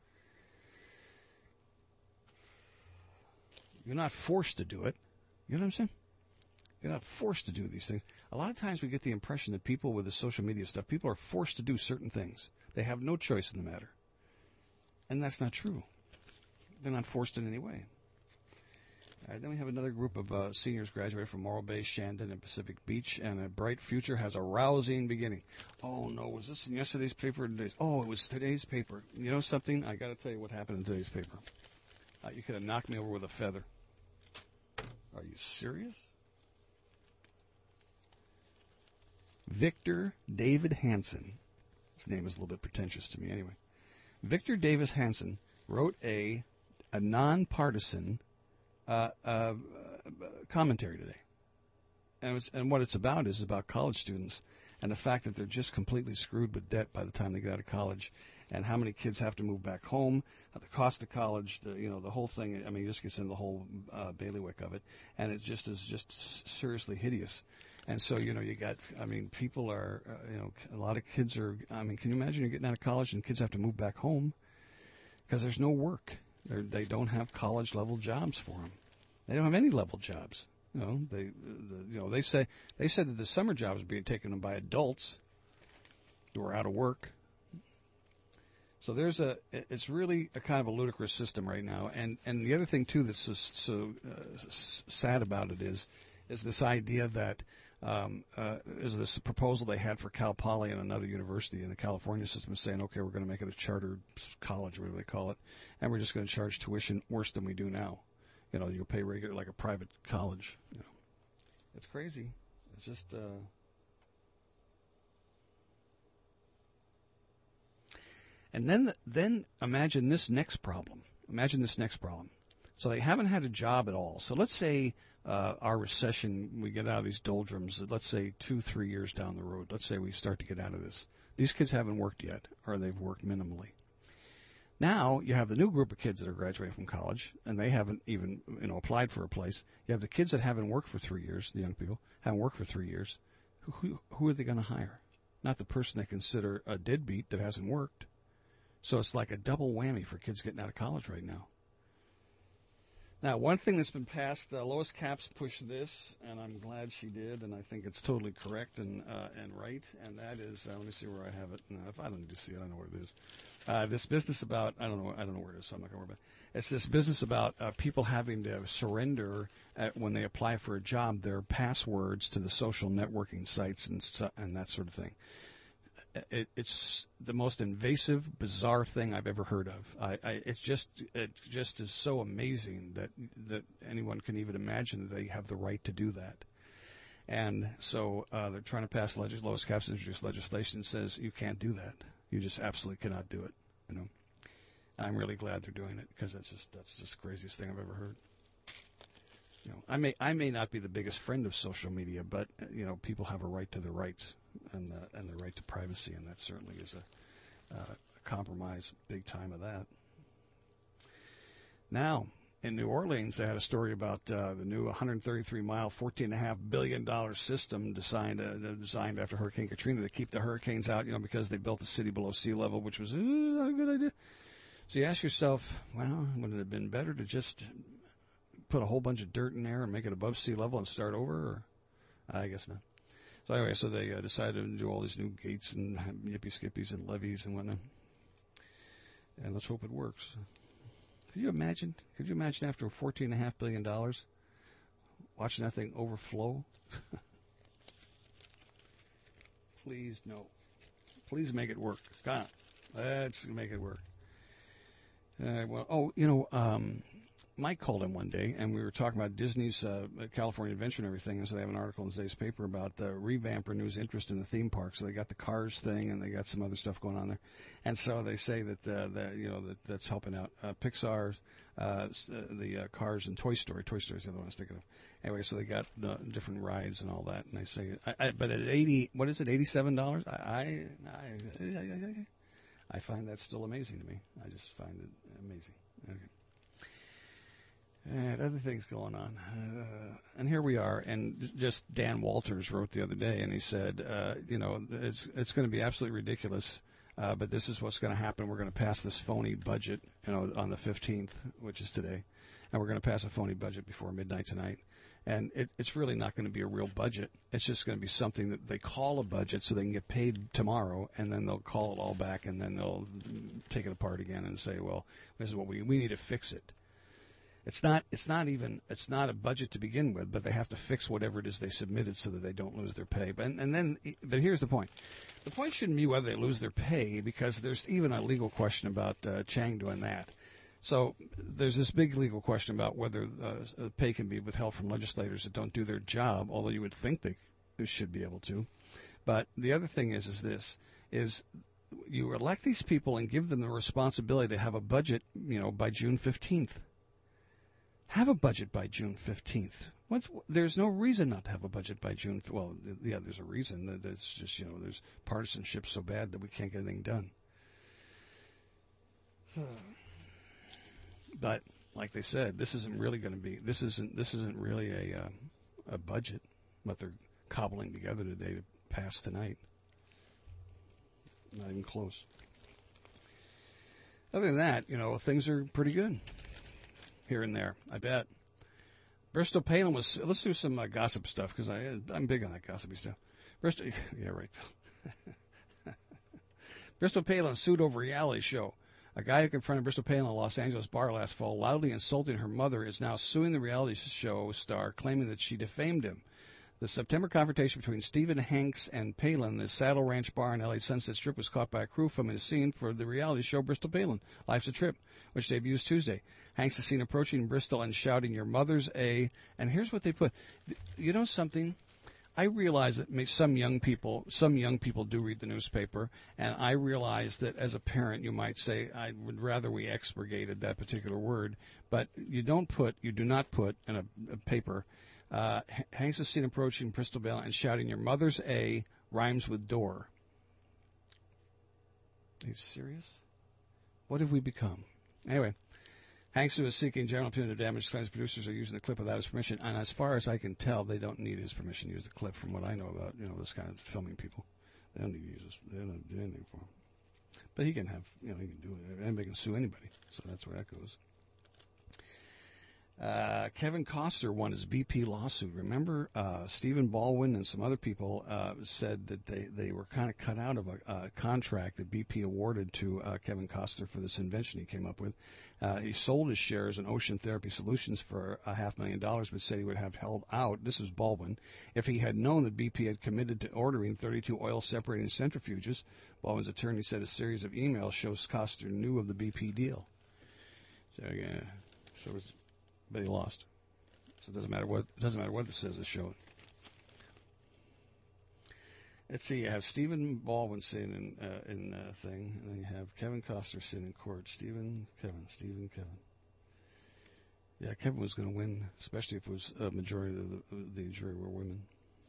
You're not forced to do it. You know what I'm saying? You're not forced to do these things. A lot of times we get the impression that people with the social media stuff, people are forced to do certain things. They have no choice in the matter. And that's not true. They're not forced in any way. All right, then we have another group of seniors graduated from Morro Bay, Shandon, and Pacific Beach, and a bright future has a rousing beginning. Oh, no, was this in yesterday's paper or today's? Oh, it was today's paper. You know something? I got to tell you what happened in today's paper. You could have knocked me over with a feather. Are you serious? Victor David Hansen. His name is a little bit pretentious to me anyway. Victor Davis Hansen wrote a nonpartisan commentary today. And what it's about is about college students and the fact that they're just completely screwed with debt by the time they get out of college, and how many kids have to move back home, the cost of college, the whole thing. I mean, it just gets into the whole bailiwick of it, and it just is just seriously hideous. And so, you got, people are, a lot of kids are, can you imagine you're getting out of college and kids have to move back home because there's no work. They don't have college-level jobs for them. They don't have any level jobs. They said that the summer jobs are being taken by adults who are out of work. So it's really a kind of a ludicrous system right now. And the other thing too that's so sad about it is this idea that is this proposal they had for Cal Poly and another university in the California system saying, okay, we're going to make it a chartered college, whatever they call it, and we're just going to charge tuition worse than we do now. You'll pay regular like a private college. It's crazy. It's just. And then imagine this next problem. So they haven't had a job at all. So let's say our recession, we get out of these doldrums, let's say 2-3 years down the road. Let's say we start to get out of this. These kids haven't worked yet, or they've worked minimally. Now you have the new group of kids that are graduating from college, and they haven't even applied for a place. You have the kids that haven't worked for 3 years, the young people, haven't worked for 3 years. Who are they going to hire? Not the person they consider a deadbeat that hasn't worked. So it's like a double whammy for kids getting out of college right now. Now, one thing that's been passed, Lois Capps pushed this, and I'm glad she did, and I think it's totally correct and right, and that is, let me see where I have it. No, if I don't need to see it, I know what it is. This business about, I don't know where it is, so I'm not going to worry about it. It's this business about people having to surrender when they apply for a job their passwords to the social networking sites and that sort of thing. It's the most invasive, bizarre thing I've ever heard of. It just is so amazing that anyone can even imagine that they have the right to do that. And so they're trying to pass Lois Capps introduced legislation that says you can't do that. You just absolutely cannot do it. You know, I'm really glad they're doing it because that's just the craziest thing I've ever heard. You know, I may not be the biggest friend of social media, but you know, people have a right to their rights and the right to privacy, and that certainly is a compromise, big time of that. Now, in New Orleans, they had a story about the new 133-mile, $14.5 billion system designed after Hurricane Katrina to keep the hurricanes out, you know, because they built the city below sea level, which was not a good idea. So you ask yourself, well, would it have been better to just put a whole bunch of dirt in there and make it above sea level and start over? Or? I guess not. So anyway, so they decided to do all these new gates and yippee-skippies and levees and whatnot. And let's hope it works. Could you imagine after $14.5 billion watching that thing overflow? Please, no. Please make it work. Come on. Let's make it work. Mike called him one day, and we were talking about Disney's California Adventure and everything, and so they have an article in today's paper about the revamp renew's interest in the theme park. So they got the Cars thing, and they got some other stuff going on there. And so they say that's helping out Pixar's, the Cars and Toy Story. Toy Story's the other one I was thinking of. Anyway, so they got different rides and all that, and they say, but at $87? I find that still amazing to me. I just find it amazing. Okay. And other things going on. And here we are. And just Dan Walters wrote the other day, and he said, it's going to be absolutely ridiculous, but this is what's going to happen. We're going to pass this phony budget, on the 15th, which is today. And we're going to pass a phony budget before midnight tonight. And it's really not going to be a real budget. It's just going to be something that they call a budget so they can get paid tomorrow, and then they'll call it all back, and then they'll take it apart again and say, well, this is what we need to fix it. It's not a budget to begin with, but they have to fix whatever it is they submitted so that they don't lose their pay. But here's the point. The point shouldn't be whether they lose their pay, because there's even a legal question about Chang doing that. So there's this big legal question about whether pay can be withheld from legislators that don't do their job, although you would think they should be able to. But the other thing is you elect these people and give them the responsibility to have a budget, by June 15th. Have a budget by June 15th. There's no reason not to have a budget by June. Well, yeah, there's a reason. That it's just, there's partisanship so bad that we can't get anything done. But like they said, this isn't really a budget. What they're cobbling together today to pass tonight. Not even close. Other than that, things are pretty good. Here and there, I bet. Bristol Palin was. Let's do some gossip stuff, because I'm big on that gossipy stuff. Yeah, right. Bristol Palin sued over reality show. A guy who confronted Bristol Palin in a Los Angeles bar last fall, loudly insulting her mother, is now suing the reality show star, claiming that she defamed him. The September confrontation between Stephen Hanks and Palin, the Saddle Ranch bar in LA's Sunset Strip, was caught by a crew from his scene for the reality show Bristol Palin, Life's a Trip, which debuts Tuesday. Hanks is seen approaching Bristol and shouting, "Your mother's a..." And here's what they put. You know something? I realize that some young people do read the newspaper, and I realize that as a parent you might say, I would rather we expurgated that particular word, but you do not put in a paper, Hanks is seen approaching Bristol Palin and shouting, "Your mother's a..." rhymes with door. Are you serious? What have we become? Anyway, Hanks, who is seeking general punitive damage, claims producers are using the clip without his permission, and as far as I can tell, they don't need his permission to use the clip. From what I know about this kind of filming people, they don't need to use this. They don't do anything for him. But he can have, he can do it. Anybody can sue anybody. So that's where that goes. Kevin Costner won his BP lawsuit. Remember, Stephen Baldwin and some other people said that they were kind of cut out of a contract that BP awarded to Kevin Costner for this invention he came up with. He sold his shares in Ocean Therapy Solutions for $500,000, but said he would have held out. This was Baldwin. If he had known that BP had committed to ordering 32 oil-separating centrifuges, Baldwin's attorney said a series of emails shows Costner knew of the BP deal. But he lost. So it doesn't matter what this says. It showed. Let's see. You have Stephen Baldwin sitting in thing, and then you have Kevin Costner sitting in court. Stephen, Kevin. Yeah, Kevin was going to win, especially if it was a majority of the jury were women.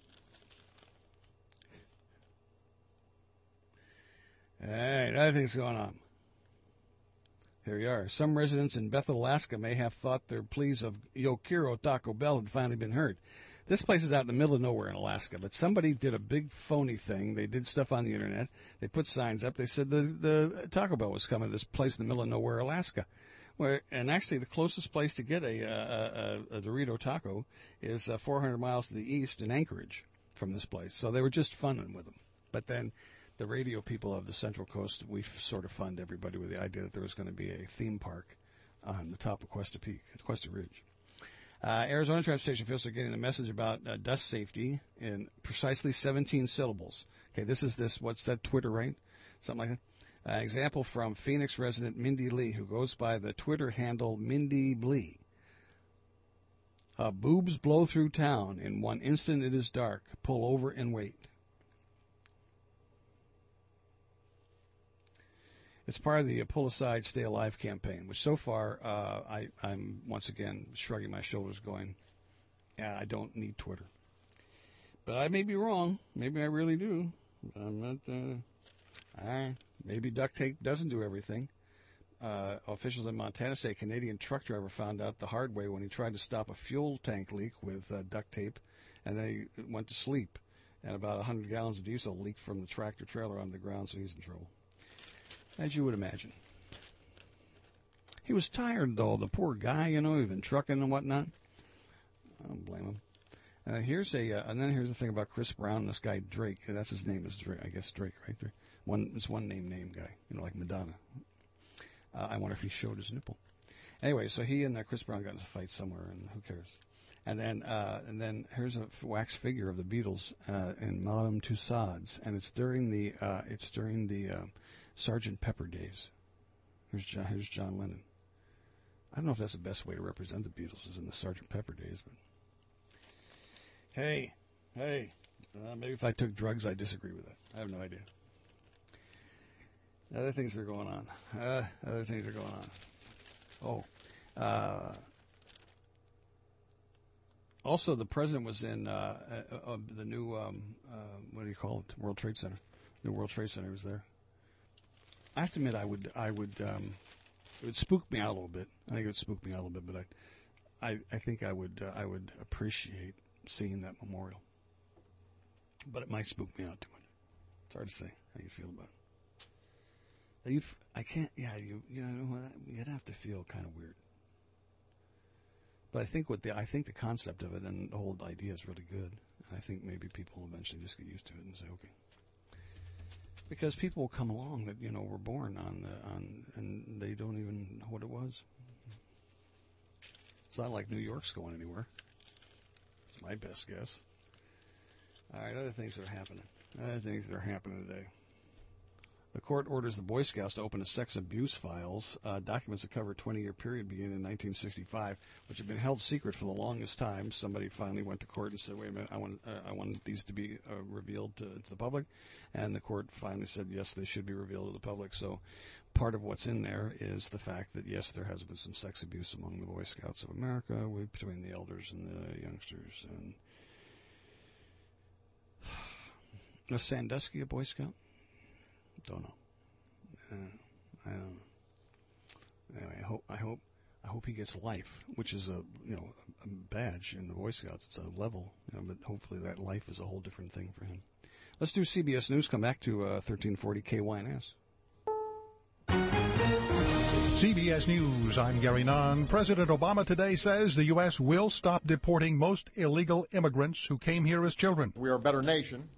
All right, other things going on. Here you are. Some residents in Bethel, Alaska may have thought their pleas of Yokiro Taco Bell had finally been heard. This place is out in the middle of nowhere in Alaska, but somebody did a big phony thing. They did stuff on the Internet. They put signs up. They said the Taco Bell was coming to this place in the middle of nowhere, Alaska. And actually, the closest place to get a Dorito taco is 400 miles to the east in Anchorage from this place. So they were just funning with them. But then the radio people of the Central Coast, we sort of fund everybody with the idea that there was going to be a theme park on the top of Cuesta Ridge. Arizona Transportation officials are getting a message about dust safety in precisely 17 syllables. Okay, what's that, Twitter, right? Something like that. Example from Phoenix resident Mindy Lee, who goes by the Twitter handle Mindy Blee. Boobs blow through town. In one instant it is dark. Pull over and wait. It's part of the Pull Aside, Stay Alive campaign, which so far I'm once again shrugging my shoulders going, yeah, I don't need Twitter. But I may be wrong. Maybe I really do. I'm not. Maybe duct tape doesn't do everything. Officials in Montana say a Canadian truck driver found out the hard way when he tried to stop a fuel tank leak with duct tape, and then he went to sleep. And about 100 gallons of diesel leaked from the tractor trailer on the ground, so he's in trouble. As you would imagine. He was tired, though. The poor guy, he'd been trucking and whatnot. I don't blame him. And then here's the thing about Chris Brown and this guy Drake. That's his name, is Drake. I guess Drake, right? It's one name guy, like Madonna. I wonder if he showed his nipple. Anyway, so he and Chris Brown got in a fight somewhere, and who cares? And then here's a wax figure of the Beatles in Madame Tussauds, and it's during the Sgt. Pepper days. Here's John Lennon. I don't know if that's the best way to represent the Beatles is in the Sgt. Pepper days, but hey, maybe if I took drugs, I'd disagree with that. I have no idea. Other things are going on. Also, the president was in the new, what do you call it, World Trade Center. The World Trade Center was there. I have to admit, it would spook me out a little bit. I think it would spook me out a little bit, but I think I would appreciate seeing that memorial. But it might spook me out too much. It's hard to say how you feel about it. You'd have to feel kind of weird. But I think the concept of it and the whole idea is really good. And I think maybe people will eventually just get used to it and say, okay. Because people will come along that were born and they don't even know what it was. It's not like New York's going anywhere. It's my best guess. All right, other things that are happening. Today. The court orders the Boy Scouts to open a sex abuse files, documents that cover a 20-year period beginning in 1965, which have been held secret for the longest time. Somebody finally went to court and said, wait a minute, I want these to be revealed to the public. And the court finally said, yes, they should be revealed to the public. So part of what's in there is the fact that, yes, there has been some sex abuse among the Boy Scouts of America, between the elders and the youngsters. And was Sandusky a Boy Scout? Don't know. I don't know. Anyway, I hope he gets life, which is a badge in the Boy Scouts. It's a level, but hopefully that life is a whole different thing for him. Let's do CBS News. Come back to 1340 KYNS. CBS News, I'm Gary Nunn. President Obama today says the U.S. will stop deporting most illegal immigrants who came here as children. We are a better nation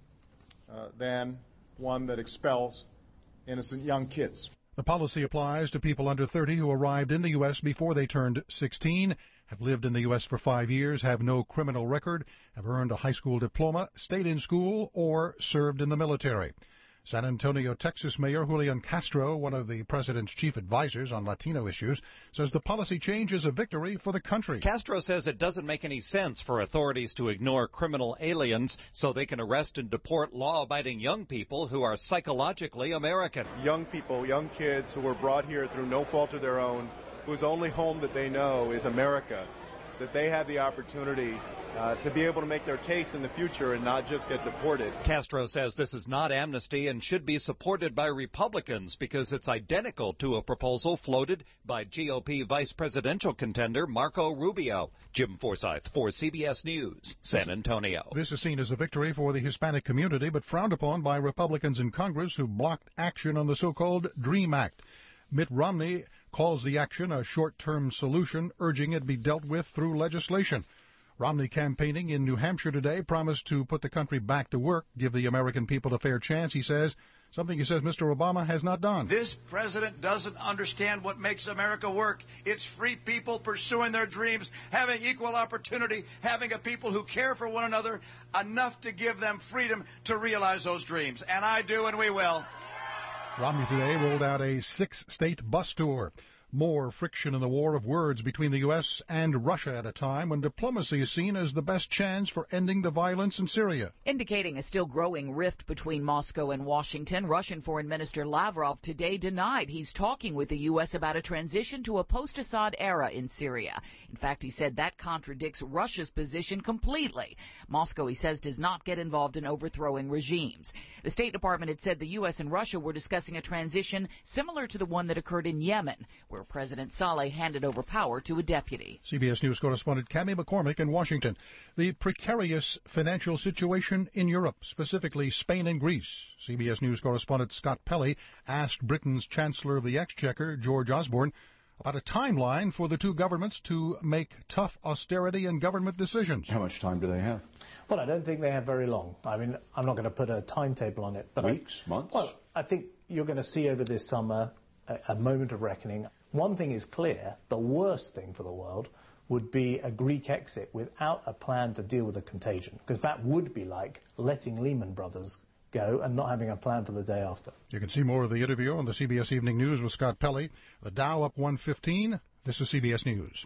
than one that expels innocent young kids. The policy applies to people under 30 who arrived in the U.S. before they turned 16, have lived in the U.S. for 5 years, have no criminal record, have earned a high school diploma, stayed in school, or served in the military. San Antonio, Texas Mayor Julian Castro, one of the president's chief advisors on Latino issues, says the policy change is a victory for the country. Castro says it doesn't make any sense for authorities to ignore criminal aliens so they can arrest and deport law-abiding young people who are psychologically American. Young people, young kids who were brought here through no fault of their own, whose only home that they know is America, that they have the opportunity to be able to make their case in the future and not just get deported. Castro says this is not amnesty and should be supported by Republicans because it's identical to a proposal floated by GOP vice presidential contender Marco Rubio. Jim Forsyth for CBS News, San Antonio. This is seen as a victory for the Hispanic community, but frowned upon by Republicans in Congress who blocked action on the so-called DREAM Act. Mitt Romney calls the action a short-term solution, urging it be dealt with through legislation. Romney, campaigning in New Hampshire today, promised to put the country back to work, give the American people a fair chance, he says, something he says Mr. Obama has not done. This president doesn't understand what makes America work. It's free people pursuing their dreams, having equal opportunity, having a people who care for one another, enough to give them freedom to realize those dreams. And I do, and we will. Romney today rolled out a 6-state bus tour. More friction in the war of words between the U.S. and Russia at a time when diplomacy is seen as the best chance for ending the violence in Syria. Indicating a still growing rift between Moscow and Washington, Russian Foreign Minister Lavrov today denied he's talking with the U.S. about a transition to a post-Assad era in Syria. In fact, he said that contradicts Russia's position completely. Moscow, he says, does not get involved in overthrowing regimes. The State Department had said the U.S. and Russia were discussing a transition similar to the one that occurred in Yemen, where President Saleh handed over power to a deputy. CBS News correspondent Cammie McCormick in Washington. The precarious financial situation in Europe, specifically Spain and Greece. CBS News correspondent Scott Pelley asked Britain's Chancellor of the Exchequer, George Osborne, about a timeline for the two governments to make tough austerity and government decisions. How much time do they have? Well, I don't think they have very long. I mean, I'm not going to put a timetable on it. But Weeks, months? Well, I think you're going to see over this summer a moment of reckoning. One thing is clear, the worst thing for the world would be a Greek exit without a plan to deal with the contagion, because that would be like letting Lehman Brothers go and not having a plan for the day after. You can see more of the interview on the CBS Evening News with Scott Pelley. The Dow up 115. This is CBS News.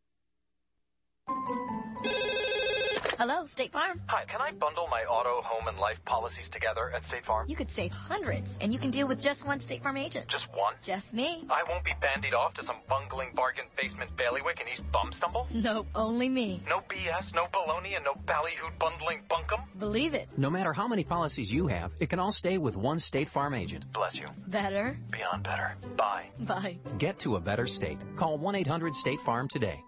Hello, State Farm. Hi, can I bundle my auto, home, and life policies together at State Farm? You could save hundreds, and you can deal with just one State Farm agent. Just one? Just me. I won't be bandied off to some bungling bargain basement bailiwick in East Bumstumble? Nope, only me. No BS, no baloney, and no ballyhoo bundling bunkum? Believe it. No matter how many policies you have, it can all stay with one State Farm agent. Bless you. Better. Beyond better. Bye. Bye. Get to a better state. Call 1-800-STATE-FARM today.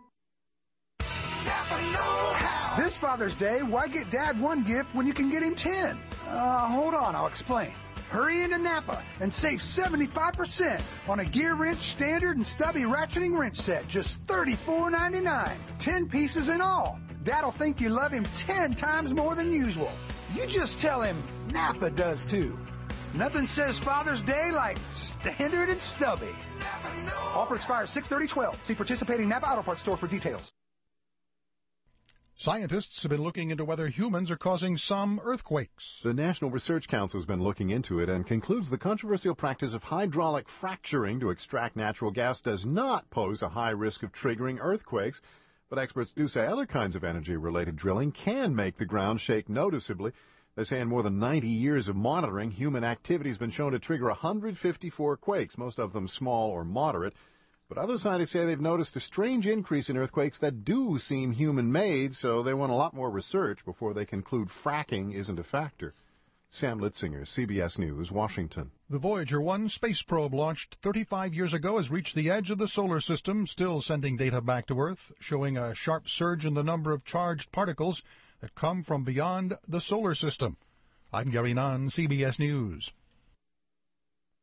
This Father's Day, why get Dad one gift when you can get him 10? Hold on, I'll explain. Hurry into Napa and save 75% on a gear wrench, standard, and stubby ratcheting wrench set. Just $34.99. 10 pieces in all. Dad'll think you love him 10 times more than usual. You just tell him Napa does too. Nothing says Father's Day like standard and stubby. Offer expires 6/30/12. See participating Napa Auto Parts store for details. Scientists have been looking into whether humans are causing some earthquakes. The National Research Council has been looking into it and concludes the controversial practice of hydraulic fracturing to extract natural gas does not pose a high risk of triggering earthquakes. But experts do say other kinds of energy-related drilling can make the ground shake noticeably. They say in more than 90 years of monitoring, human activity has been shown to trigger 154 quakes, most of them small or moderate. But other scientists say they've noticed a strange increase in earthquakes that do seem human-made, so they want a lot more research before they conclude fracking isn't a factor. Sam Litzinger, CBS News, Washington. The Voyager 1 space probe launched 35 years ago has reached the edge of the solar system, still sending data back to Earth, showing a sharp surge in the number of charged particles that come from beyond the solar system. I'm Gary Nunn, CBS News.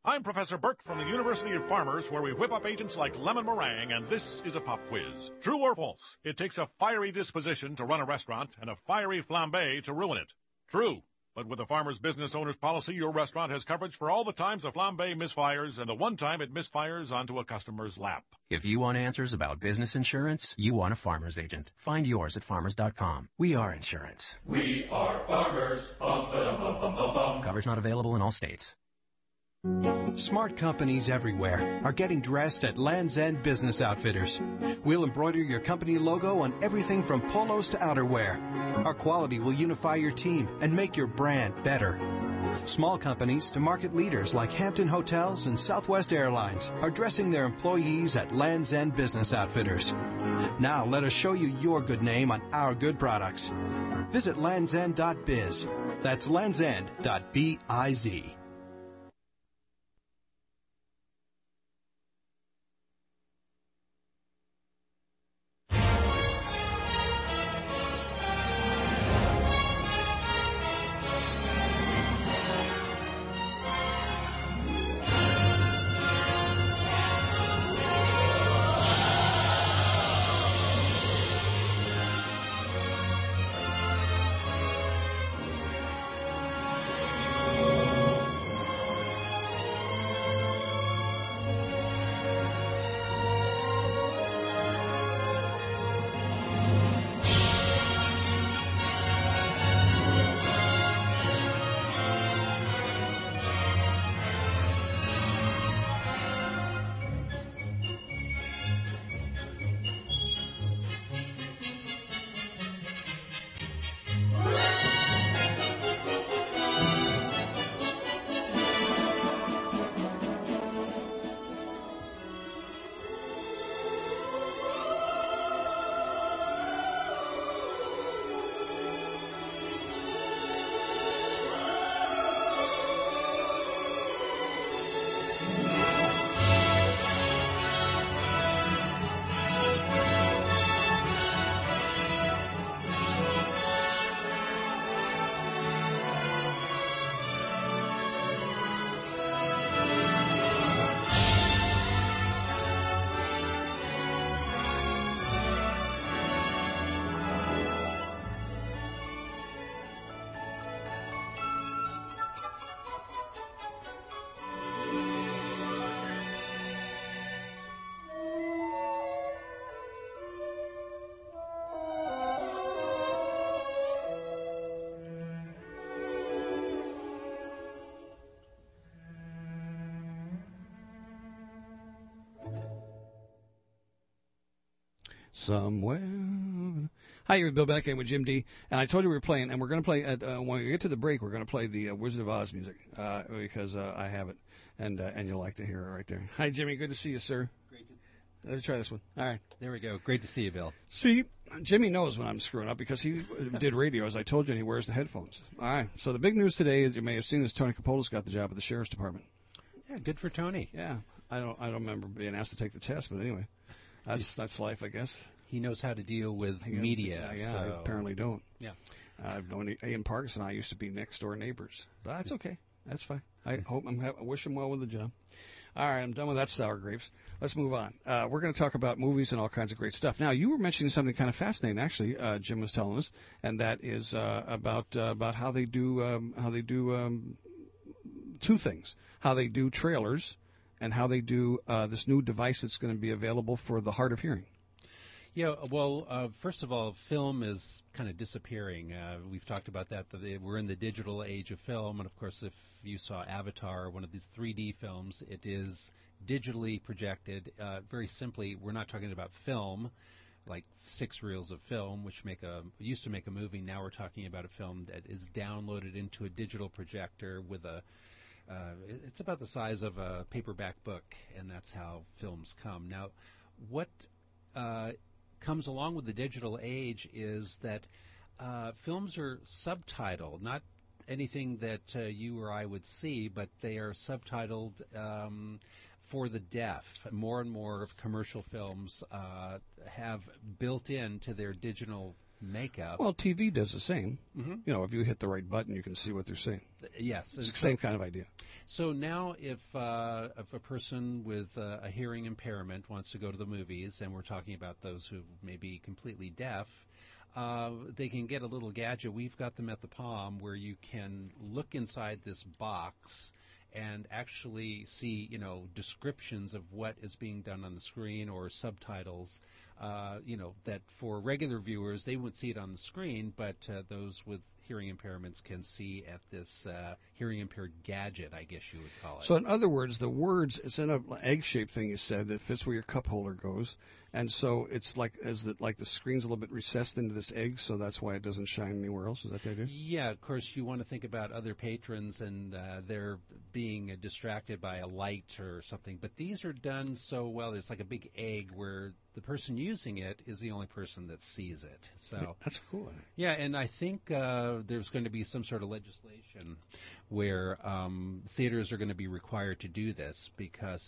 I'm Professor Burke from the University of Farmers, where we whip up agents like lemon meringue, and this is a pop quiz. True or false? It takes a fiery disposition to run a restaurant and a fiery flambe to ruin it. True. But with the Farmers Business Owner's Policy, your restaurant has coverage for all the times a flambe misfires and the one time it misfires onto a customer's lap. If you want answers about business insurance, you want a Farmers agent. Find yours at farmers.com. We are insurance. We are Farmers. Bum, ba-dum, bum, bum, bum, bum. Coverage not available in all states. Smart companies everywhere are getting dressed at Land's End Business Outfitters. We'll embroider your company logo on everything from polos to outerwear. Our quality will unify your team and make your brand better. Small companies to market leaders like Hampton Hotels and Southwest Airlines are dressing their employees at Land's End Business Outfitters. Now let us show you your good name on our good products. Visit landsend.biz. That's landsend.biz. Somewhere. Hi, you're Bill Beck with Jim D. And I told you we were playing, and we're going to play, when we get to the break, we're going to play the Wizard of Oz music, because I have it, and you'll like to hear it right there. Hi, Jimmy. Good to see you, sir. Great to Let's try this one. All right. There we go. Great to see you, Bill. See, Jimmy knows when I'm screwing up because he did radio, as I told you, and he wears the headphones. All right. So the big news today, as you may have seen, is Tony Capola's got the job at the Sheriff's Department. Yeah, good for Tony. Yeah. I don't remember being asked to take the test, but anyway, that's life, I guess. He knows how to deal with media. Yeah, so. I apparently don't. Yeah. I've known Ian Parks and I used to be next door neighbors, but that's okay. That's fine. I wish him well with the job. All right, I'm done with that sour grapes. Let's move on. We're going to talk about movies and all kinds of great stuff. Now, you were mentioning something kind of fascinating, actually. Jim was telling us, and that is about how they do two things: how they do trailers, and how they do this new device that's going to be available for the hard of hearing. Yeah, well, first of all, film is kind of disappearing. We've talked about that. We're in the digital age of film, and of course, if you saw Avatar, one of these 3D films, it is digitally projected. Very simply, we're not talking about film, like 6 reels of film, which used to make a movie. Now we're talking about a film that is downloaded into a digital projector with it's about the size of a paperback book, and that's how films come. Now, what comes along with the digital age is that films are subtitled, not anything that you or I would see, but they are subtitled for the deaf. More and more of commercial films have built into their digital makeup. Well, TV does the same. Mm-hmm. You know, if you hit the right button, you can see what they're saying. Yes. It's the same kind of idea. So now if a person with a hearing impairment wants to go to the movies, and we're talking about those who may be completely deaf, they can get a little gadget. We've got them at the Palm where you can look inside this box and actually see, descriptions of what is being done on the screen or subtitles, that for regular viewers, they wouldn't see it on the screen, but those with hearing impairments can see at this hearing impaired gadget, I guess you would call it. So in other words, the words, it's in an egg-shaped thing you said that fits where your cup holder goes, and so it's like the screen's a little bit recessed into this egg, so that's why it doesn't shine anywhere else. Is that the idea? Yeah, of course you want to think about other patrons and they're being distracted by a light or something, but these are done so well. It's like a big egg where the person using it is the only person that sees it. So that's cool. Yeah, and I think there's going to be some sort of legislation where theaters are going to be required to do this because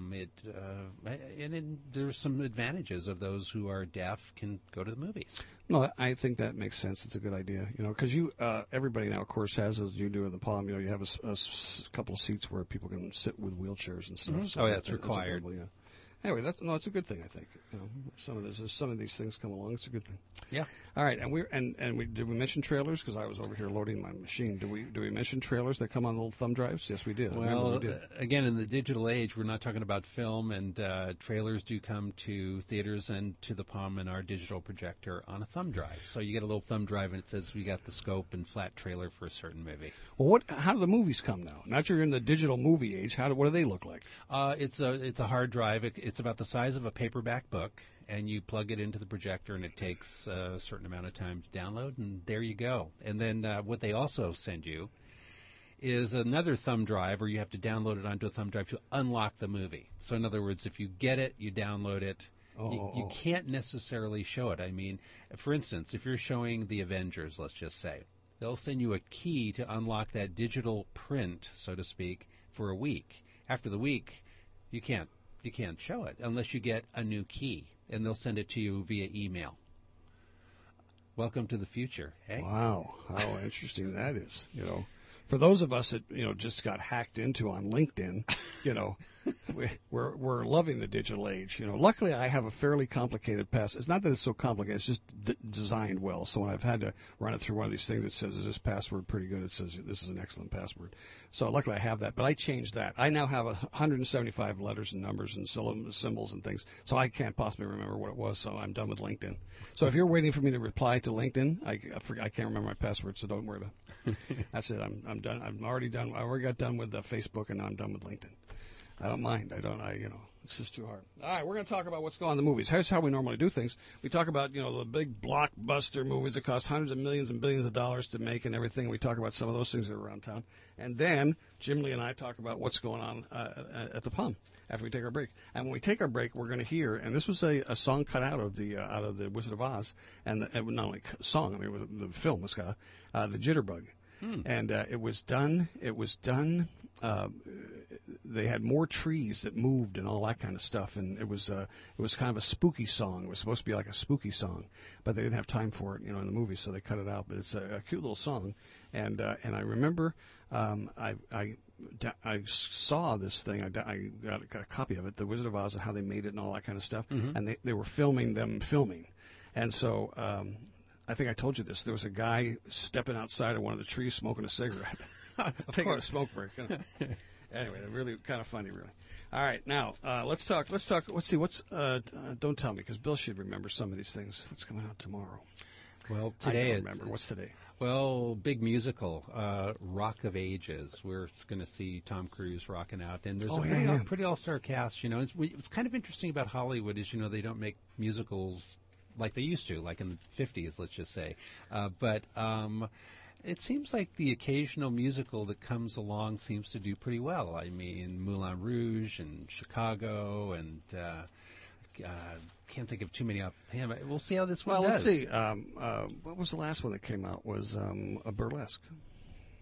there's some advantages of those who are deaf can go to the movies. No, I think that makes sense. It's a good idea, because everybody now, of course, has, as you do in the Palm, you have a couple of seats where people can sit with wheelchairs and stuff. Mm-hmm. So that's required. Anyway, it's a good thing, I think. Some of these things come along. It's a good thing. Yeah. All right, did we mention trailers? Because I was over here loading my machine. Do we mention trailers that come on little thumb drives? Yes, we did. Well, again, in the digital age, we're not talking about film, and trailers do come to theaters and to the Palm and our digital projector on a thumb drive. So you get a little thumb drive, and it says we got the scope and flat trailer for a certain movie. Well, how do the movies come now? Not you're in the digital movie age. What do they look like? It's a hard drive. It's about the size of a paperback book, and you plug it into the projector, and it takes a certain amount of time to download, and there you go. And then what they also send you is another thumb drive, where you have to download it onto a thumb drive to unlock the movie. So in other words, if you get it, you download it. You can't necessarily show it. I mean, for instance, if you're showing The Avengers, let's just say, they'll send you a key to unlock that digital print, so to speak, for a week. After the week, you can't show it unless you get a new key, and they'll send it to you via email. Welcome to the future. Hey? Wow, how interesting that is. For those of us that just got hacked into on LinkedIn, we're loving the digital age. Luckily I have a fairly complicated password. It's not that it's so complicated; it's just designed well. So when I've had to run it through one of these things that says, "Is this password pretty good?" It says, "This is an excellent password." So luckily I have that, but I changed that. I now have 175 letters and numbers and symbols and things, so I can't possibly remember what it was. So I'm done with LinkedIn. So if you're waiting for me to reply to LinkedIn, I can't remember my password, so don't worry about it. That's it. I'm done. I'm already done. I already got done with Facebook, and now I'm done with LinkedIn. I don't mind. It's just too hard. All right, we're going to talk about what's going on in the movies. Here's how we normally do things. We talk about, the big blockbuster movies that cost hundreds of millions and billions of dollars to make and everything. We talk about some of those things that are around town. And then Jim Lee and I talk about what's going on at the Palm after we take our break. And when we take our break, we're going to hear, and this was a song cut out of the Wizard of Oz, and not only a song, the film was cut out, the Jitterbug. And it was done. They had more trees that moved and all that kind of stuff, and it was kind of a spooky song. It was supposed to be like a spooky song, but they didn't have time for it, in the movie, so they cut it out. But it's a cute little song, and I remember I saw this thing. I got a copy of it, The Wizard of Oz, and how they made it and all that kind of stuff. Mm-hmm. And they were filming, and so. I think I told you this. There was a guy stepping outside of one of the trees smoking a cigarette. Taking a smoke break. Anyway, really kind of funny, really. All right, now let's talk. Let's see. Don't tell me, because Bill should remember some of these things. What's coming out tomorrow? Well, today I don't remember. What's today? Well, big musical, Rock of Ages. We're going to see Tom Cruise rocking out, and there's a pretty all-star cast. It's kind of interesting about Hollywood is they don't make musicals like they used to, like in the 50s, let's just say. But it seems like the occasional musical that comes along seems to do pretty well. I mean, Moulin Rouge and Chicago, and can't think of too many offhand. We'll see how this one does. Let's see. What was the last one that came out? Was a Burlesque.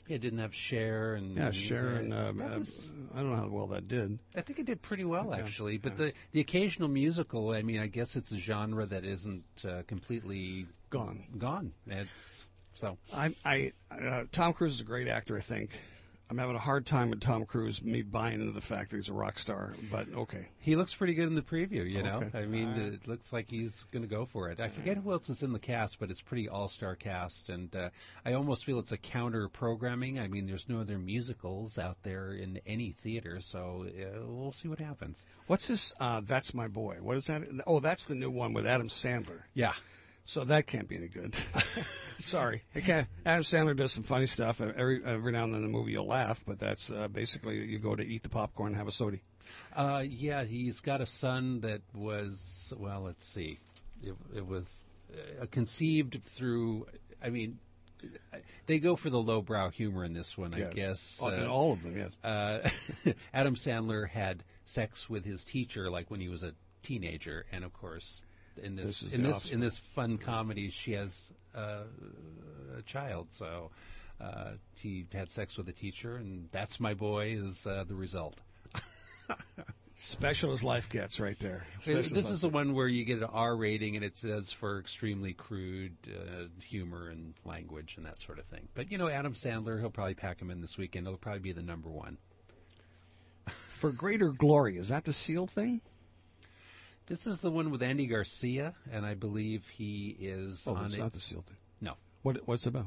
It didn't have Cher and Cher and I don't know how well that did. I think it did pretty well actually, but the occasional musical. I mean, I guess it's a genre that isn't completely gone. It's so. Tom Cruise is a great actor. I think. I'm having a hard time with Tom Cruise, me buying into the fact that he's a rock star, but okay. He looks pretty good in the preview, you know. I mean, it looks like he's going to go for it. I forget who else is in the cast, but it's pretty all-star cast, and I almost feel it's a counter-programming. I mean, there's no other musicals out there in any theater, so we'll see what happens. What's this, That's My Boy? What is that? Oh, that's the new one with Adam Sandler. Yeah. So that can't be any good. Sorry. Adam Sandler does some funny stuff. Every now and then in the movie you'll laugh, but that's basically you go to eat the popcorn and have a soda. Yeah, he's got a son that was, well, let's see. It was conceived through, I mean, they go for the lowbrow humor in this one, I guess. In all of them, yes. Adam Sandler had sex with his teacher like when he was a teenager, and of course... In this fun comedy, she has a child, so he had sex with a teacher, and That's My Boy is the result. Special as life gets, right there. This is the one where you get an R rating, and it says for extremely crude humor and language and that sort of thing. But Adam Sandler, he'll probably pack him in this weekend. It'll probably be the number one. For Greater Glory, is that the SEAL thing? This is the one with Andy Garcia, and I believe he is on it. Oh, it's not the SEAL thing. No. What's it about?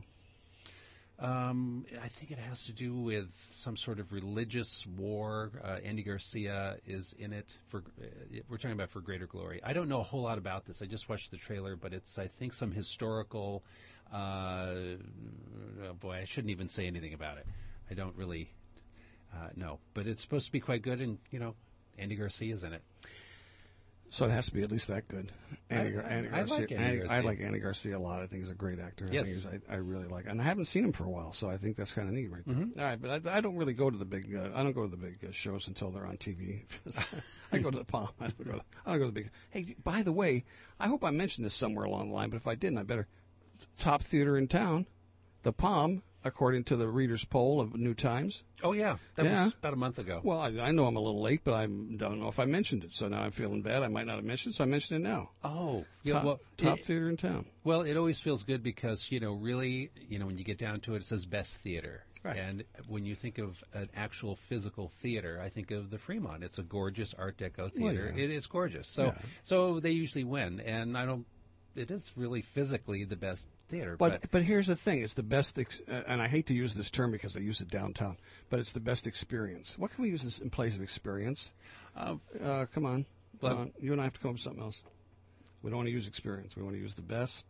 I think it has to do with some sort of religious war. Andy Garcia is in it. We're talking about For Greater Glory. I don't know a whole lot about this. I just watched the trailer, but it's, I think, some historical... oh boy, I shouldn't even say anything about it. I don't really know. But it's supposed to be quite good, and, Andy Garcia's in it. So it has to be at least that good. I like Andy Garcia. I like Andy Garcia a lot. I think he's a great actor. Yes. I really like, and I haven't seen him for a while, so I think that's kind of neat, right there. Mm-hmm. All right, but I don't really go to the big. I don't go to the big shows until they're on TV. I go to the Palm. I don't go to the big. Hey, by the way, I hope I mentioned this somewhere along the line, but if I didn't, I better. Top theater in town, the Palm. According to the readers' poll of New Times. Oh, yeah. That was about a month ago. Well, I know I'm a little late, but I don't know if I mentioned it. So now I'm feeling bad. I might not have mentioned it, so I mentioned it now. Oh. Top theater in town. Well, it always feels good because, really, when you get down to it, it says best theater. Right. And when you think of an actual physical theater, I think of the Fremont. It's a gorgeous Art Deco theater. Well, yeah. It is gorgeous. So they usually win. And it is really physically the best theater. But here's the thing: it's the best, and I hate to use this term because they use it downtown, but it's the best experience. What can we use this in place of experience? Come on, you and I have to come up with something else. We don't want to use experience. We want to use the best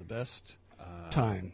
time.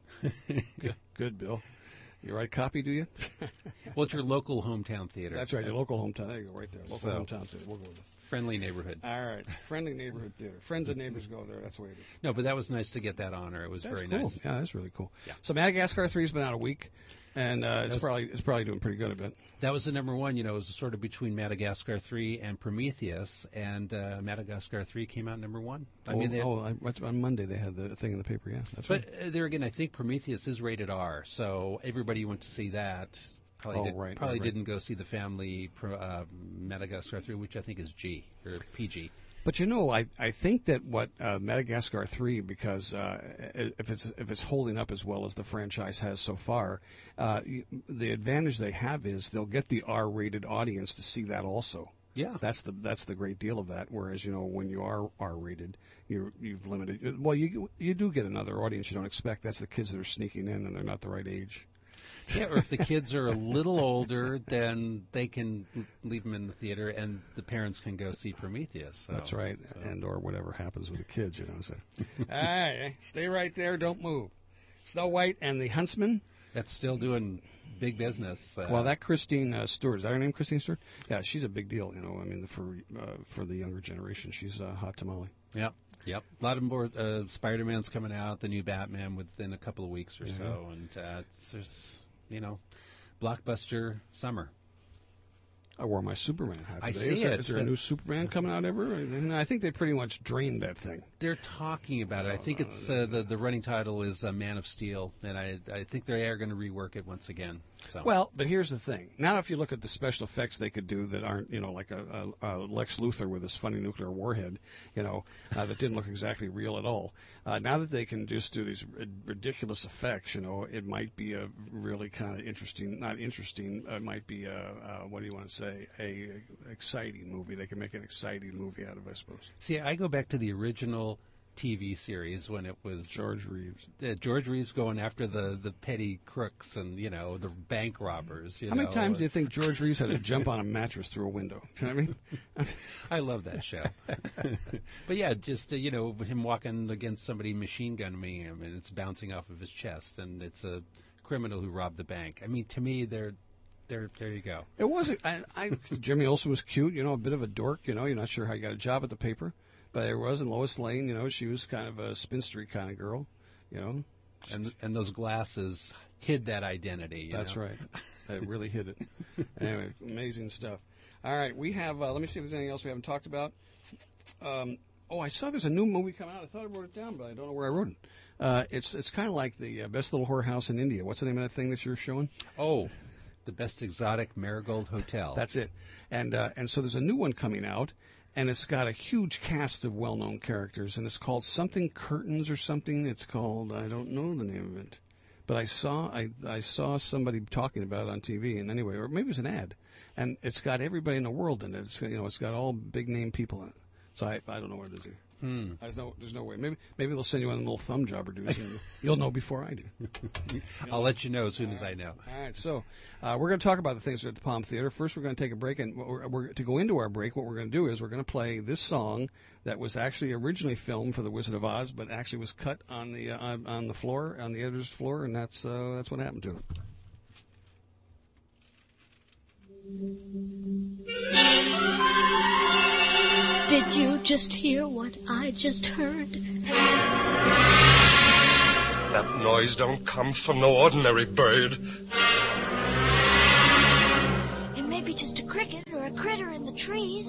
Good, Bill. You write copy, do you? Well, it's your local hometown theater. That's right, your local hometown. There you go, right there. Local hometown theater. We'll go with it. Friendly neighborhood. All right. Friendly neighborhood theater. Friends and neighbors go there. That's the way it is. No, but that was nice to get that honor. It was very cool. nice. Yeah, that's really cool. Yeah. So Madagascar 3's been out a week, and it's probably doing pretty good, I bet. That was the number one. It was sort of between Madagascar 3 and Prometheus, and Madagascar 3 came out number one. On Monday they had the thing in the paper, yeah. That's right. There again, I think Prometheus is rated R, so everybody went to see that. Probably didn't go see the family Madagascar 3, which I think is G or PG. But I think that what Madagascar 3, because if it's holding up as well as the franchise has so far, the advantage they have is they'll get the R-rated audience to see that also. Yeah, that's the great deal of that. Whereas when you are R-rated, you've limited. Well, you do get another audience you don't expect. That's the kids that are sneaking in and they're not the right age. Yeah, or if the kids are a little older, then they can leave them in the theater, and the parents can go see Prometheus. So, that's right, and or whatever happens with the kids, So, hey, stay right there, don't move. Snow White and the Huntsman. That's still doing big business. Well, that Kristen Stewart, is that her name, Kristen Stewart? Yeah, she's a big deal. For the younger generation, she's a hot tamale. Yep. A lot of more. Spider-Man's coming out, the new Batman within a couple of weeks or so, and there's blockbuster summer. I wore my Superman hat I today. see Is there a new Superman coming out ever? And I think they pretty much drained that thing. They're talking about it. I think it's the running title is Man of Steel, and I think they are going to rework it once again. So. Well, but here's the thing. Now, if you look at the special effects they could do that aren't, like a Lex Luthor with his funny nuclear warhead, that didn't look exactly real at all. Now that they can just do these ridiculous effects, it might be a really kind of interesting, not interesting, it might be what do you want to say, a exciting movie. They can make an exciting movie out of, I suppose. See, I go back to the original TV series when it was George Reeves. George Reeves going after the petty crooks and the bank robbers. How many times do you think George Reeves had to jump on a mattress through a window? You know what I mean? I love that show. But yeah, just him walking against somebody machine gunning him and it's bouncing off of his chest and it's a criminal who robbed the bank. I mean, to me, there you go. It wasn't. Jimmy Olsen was cute. A bit of a dork. You're not sure how he got a job at the paper. But there was, and Lois Lane, she was kind of a spinstery kind of girl, And those glasses hid that identity. That's right. They really hid it. Anyway, amazing stuff. All right, we have, let me see if there's anything else we haven't talked about. I saw there's a new movie coming out. I thought I wrote it down, but I don't know where I wrote it. It's kind of like the Best Little Whorehouse in India. What's the name of that thing that you're showing? Oh, the Best Exotic Marigold Hotel. That's it. And so there's a new one coming out. And it's got a huge cast of well-known characters, and it's called something Curtains or something. It's called, I don't know the name of it, but I saw somebody talking about it on TV, and anyway, or maybe it was an ad, and it's got everybody in the world in it. It's got all big-name people in it. So I don't know what it is. There's no way. Maybe they'll send you on a little thumb job or duties, and you'll know before I do. I'll let you know as soon as I know. All right, so we're going to talk about the things at the Palm Theater. First, we're going to take a break, and to go into our break, what we're going to do is we're going to play this song that was actually originally filmed for The Wizard of Oz, but actually was cut on the floor, on the editor's floor, and that's what happened to it. Did you just hear what I just heard? That noise don't come from no ordinary bird. It may be just a cricket or a critter in the trees.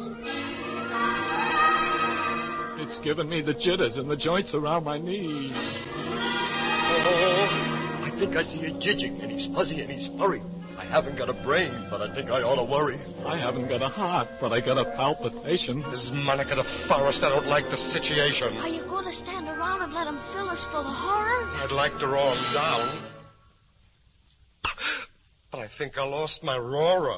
It's giving me the jitters and the joints around my knees. Oh, I think I see a jidging, and he's fuzzy and he's furry. I haven't got a brain, but I think I ought to worry. I haven't got a heart, but I got a palpitation. This Monica the Forest, I don't like the situation. Are you going to stand around and let him fill us full of horror? I'd like to roar him down. But I think I lost my roarer.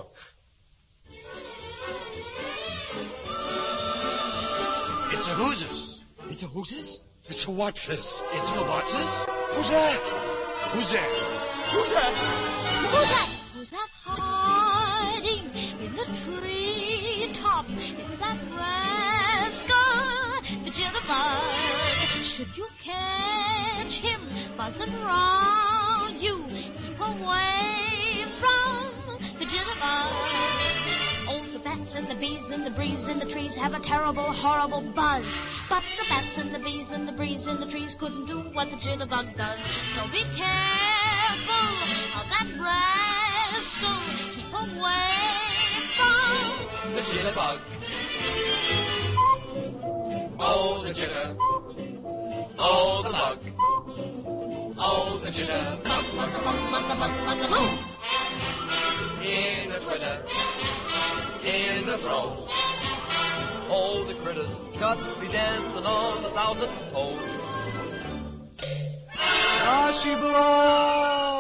It's a who's-this. It's a who's-this? It's a what's-this. It's a what's-this? Who's that? Who's that? Who's that? Who's that? Who's that hiding in the treetops? It's that rascal, the jitterbug. Should you catch him buzzing round you, keep away from the jitterbug. Oh, the bats and the bees and the breeze in the trees have a terrible, horrible buzz. But the bats and the bees and the breeze in the trees couldn't do what the jitterbug does. So be careful of that rascal. Keep away from the jitterbug. Oh, the jitter. Oh, the bug. Oh, the jitter. Bug, bug, bug, bug, bug, bug, bug. In the twitter. In the throw. Oh, the critters got me dancing on 1,000 toes. Ah, she blows!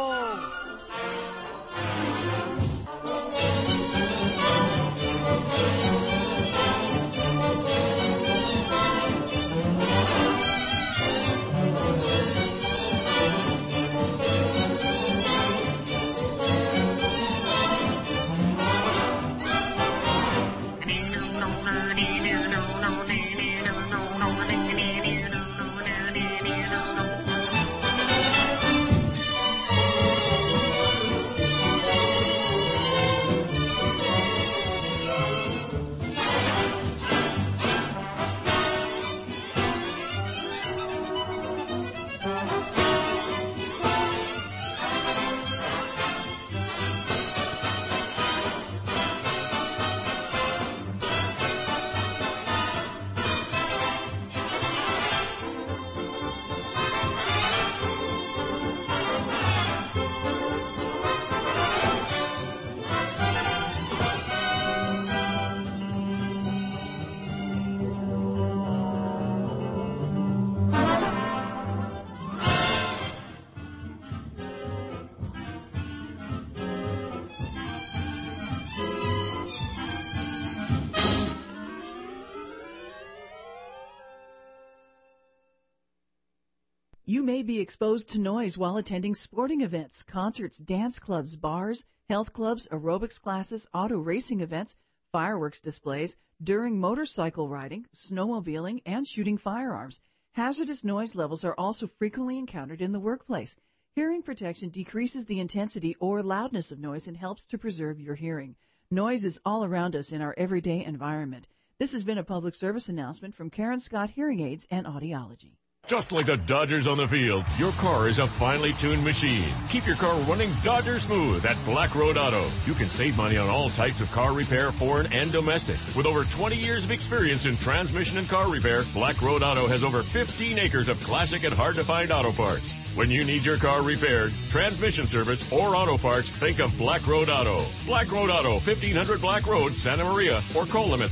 You may be exposed to noise while attending sporting events, concerts, dance clubs, bars, health clubs, aerobics classes, auto racing events, fireworks displays, during motorcycle riding, snowmobiling, and shooting firearms. Hazardous noise levels are also frequently encountered in the workplace. Hearing protection decreases the intensity or loudness of noise and helps to preserve your hearing. Noise is all around us in our everyday environment. This has been a public service announcement from Karen Scott Hearing Aids and Audiology. Just like the Dodgers on the field, your car is a finely tuned machine. Keep your car running Dodger smooth at Black Road Auto. You can save money on all types of car repair, foreign and domestic. With over 20 years of experience in transmission and car repair, Black Road Auto has over 15 acres of classic and hard-to-find auto parts. When you need your car repaired, transmission service, or auto parts, think of Black Road Auto. Black Road Auto, 1500 Black Road, Santa Maria, or call them at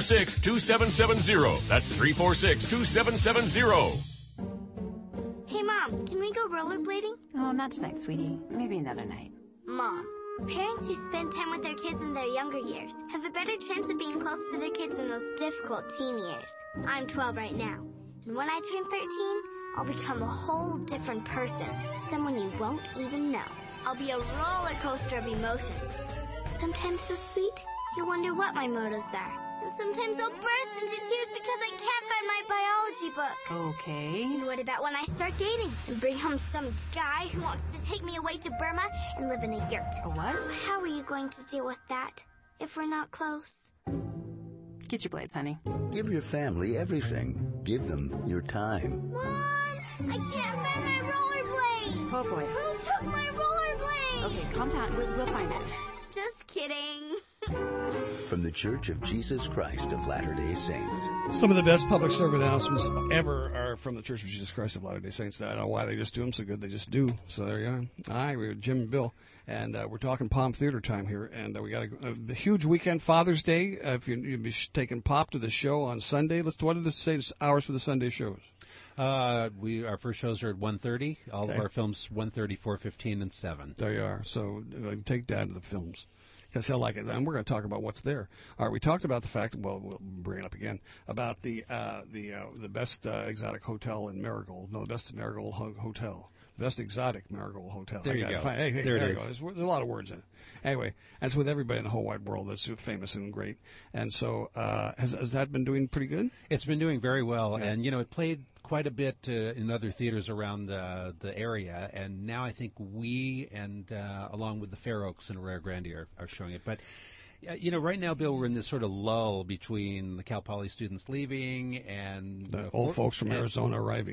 346-2770. That's 346-2770. Hey, Mom, can we go rollerblading? Oh, not tonight, sweetie. Maybe another night. Mom, parents who spend time with their kids in their younger years have a better chance of being close to their kids in those difficult teen years. I'm 12 right now, and when I turn 13, I'll become a whole different person, someone you won't even know. I'll be a roller coaster of emotions. Sometimes so sweet, you'll wonder what my motives are. And sometimes I'll burst into tears because I can't find my biology book. Okay. And what about when I start dating and bring home some guy who wants to take me away to Burma and live in a yurt? A what? How are you going to deal with that if we're not close? Get your blades, honey. Give your family everything. Give them your time. Mom, I can't find my rollerblade. Oh, boy. Who took my rollerblade? Okay, calm down. We'll find it. Just kidding. From the Church of Jesus Christ of Latter-day Saints. Some of the best public service announcements ever are from the Church of Jesus Christ of Latter-day Saints. I don't know why they just do them so good. They just do. So there you are. All right, we're Jim and Bill, and we're talking Palm Theater time here. And we got a huge weekend, Father's Day. If you'd be taking Pop to the show on Sunday, what did this say hours for the Sunday shows? Our first shows are at 1:30. All of our films 1:30, 4:15, and 7. There you are. So take Dad to the films, because he'll like it. And we're going to talk about what's there. All right, we talked about the fact, well, we'll bring it up again, about the best exotic hotel in Marigold. No, the best Marigold Hotel. Best exotic Marigold Hotel. There you go. Hey, there it is. There's a lot of words in it. Anyway, that's with everybody in the whole wide world that's famous and great. And so has that been doing pretty good? It's been doing very well. Yeah. And, it played quite a bit in other theaters around the area. And now I think we, and along with the Fair Oaks and Arroyo Grande, are showing it. But right now, Bill, we're in this sort of lull between the Cal Poly students leaving and the old folks from Arizona arriving.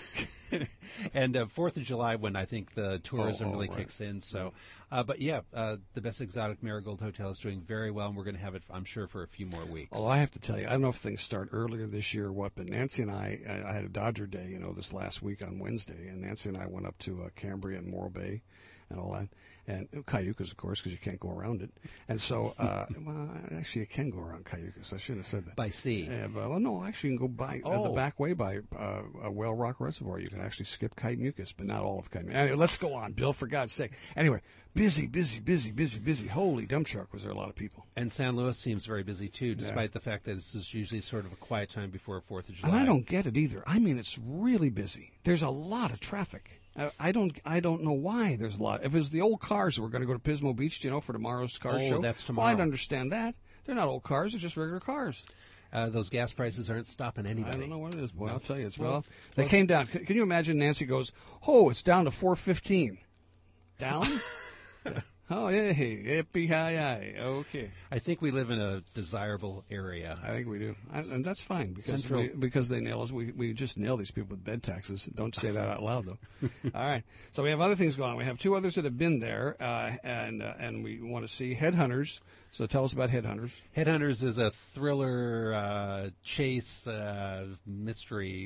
And 4th of July, when I think the tourism really kicks in. So, the Best Exotic Marigold Hotel is doing very well, and we're going to have it, I'm sure, for a few more weeks. Well, I have to tell you, I don't know if things start earlier this year or what, but Nancy and I had a Dodger Day, this last week on Wednesday, and Nancy and I went up to Cambria and Morro Bay and all that. And Cayucas, of course, because you can't go around it. And so, actually, you can go around Cayucas. I shouldn't have said that. By sea. No, actually, you can go by the back way by Whale Rock Reservoir. You can actually skip Cayucas, but not all of Cayucas. Anyway, let's go on, Bill, for God's sake. Anyway, busy. Holy dump truck, was there a lot of people. And San Luis seems very busy, too, despite the fact that this is usually sort of a quiet time before 4th of July. And I don't get it either. I mean, it's really busy. There's a lot of traffic. I don't know why there's a lot. If it was the old cars that were going to go to Pismo Beach, for tomorrow's car show, that's tomorrow. Well, I'd understand that. They're not old cars; they're just regular cars. Those gas prices aren't stopping anybody. I don't know what it is, boy. I'll tell you, they came down. Can you imagine? Nancy goes, "Oh, it's down to $4.15." Down? Oh, yeah, yippee-hi-yi. Okay. I think we live in a desirable area. I think we do. And that's fine, because they nail us. We just nail these people with bed taxes. Don't say that out loud, though. All right. So we have other things going on. We have two others that have been there, and we want to see Headhunters. So tell us about Headhunters. Headhunters is a thriller, chase, mystery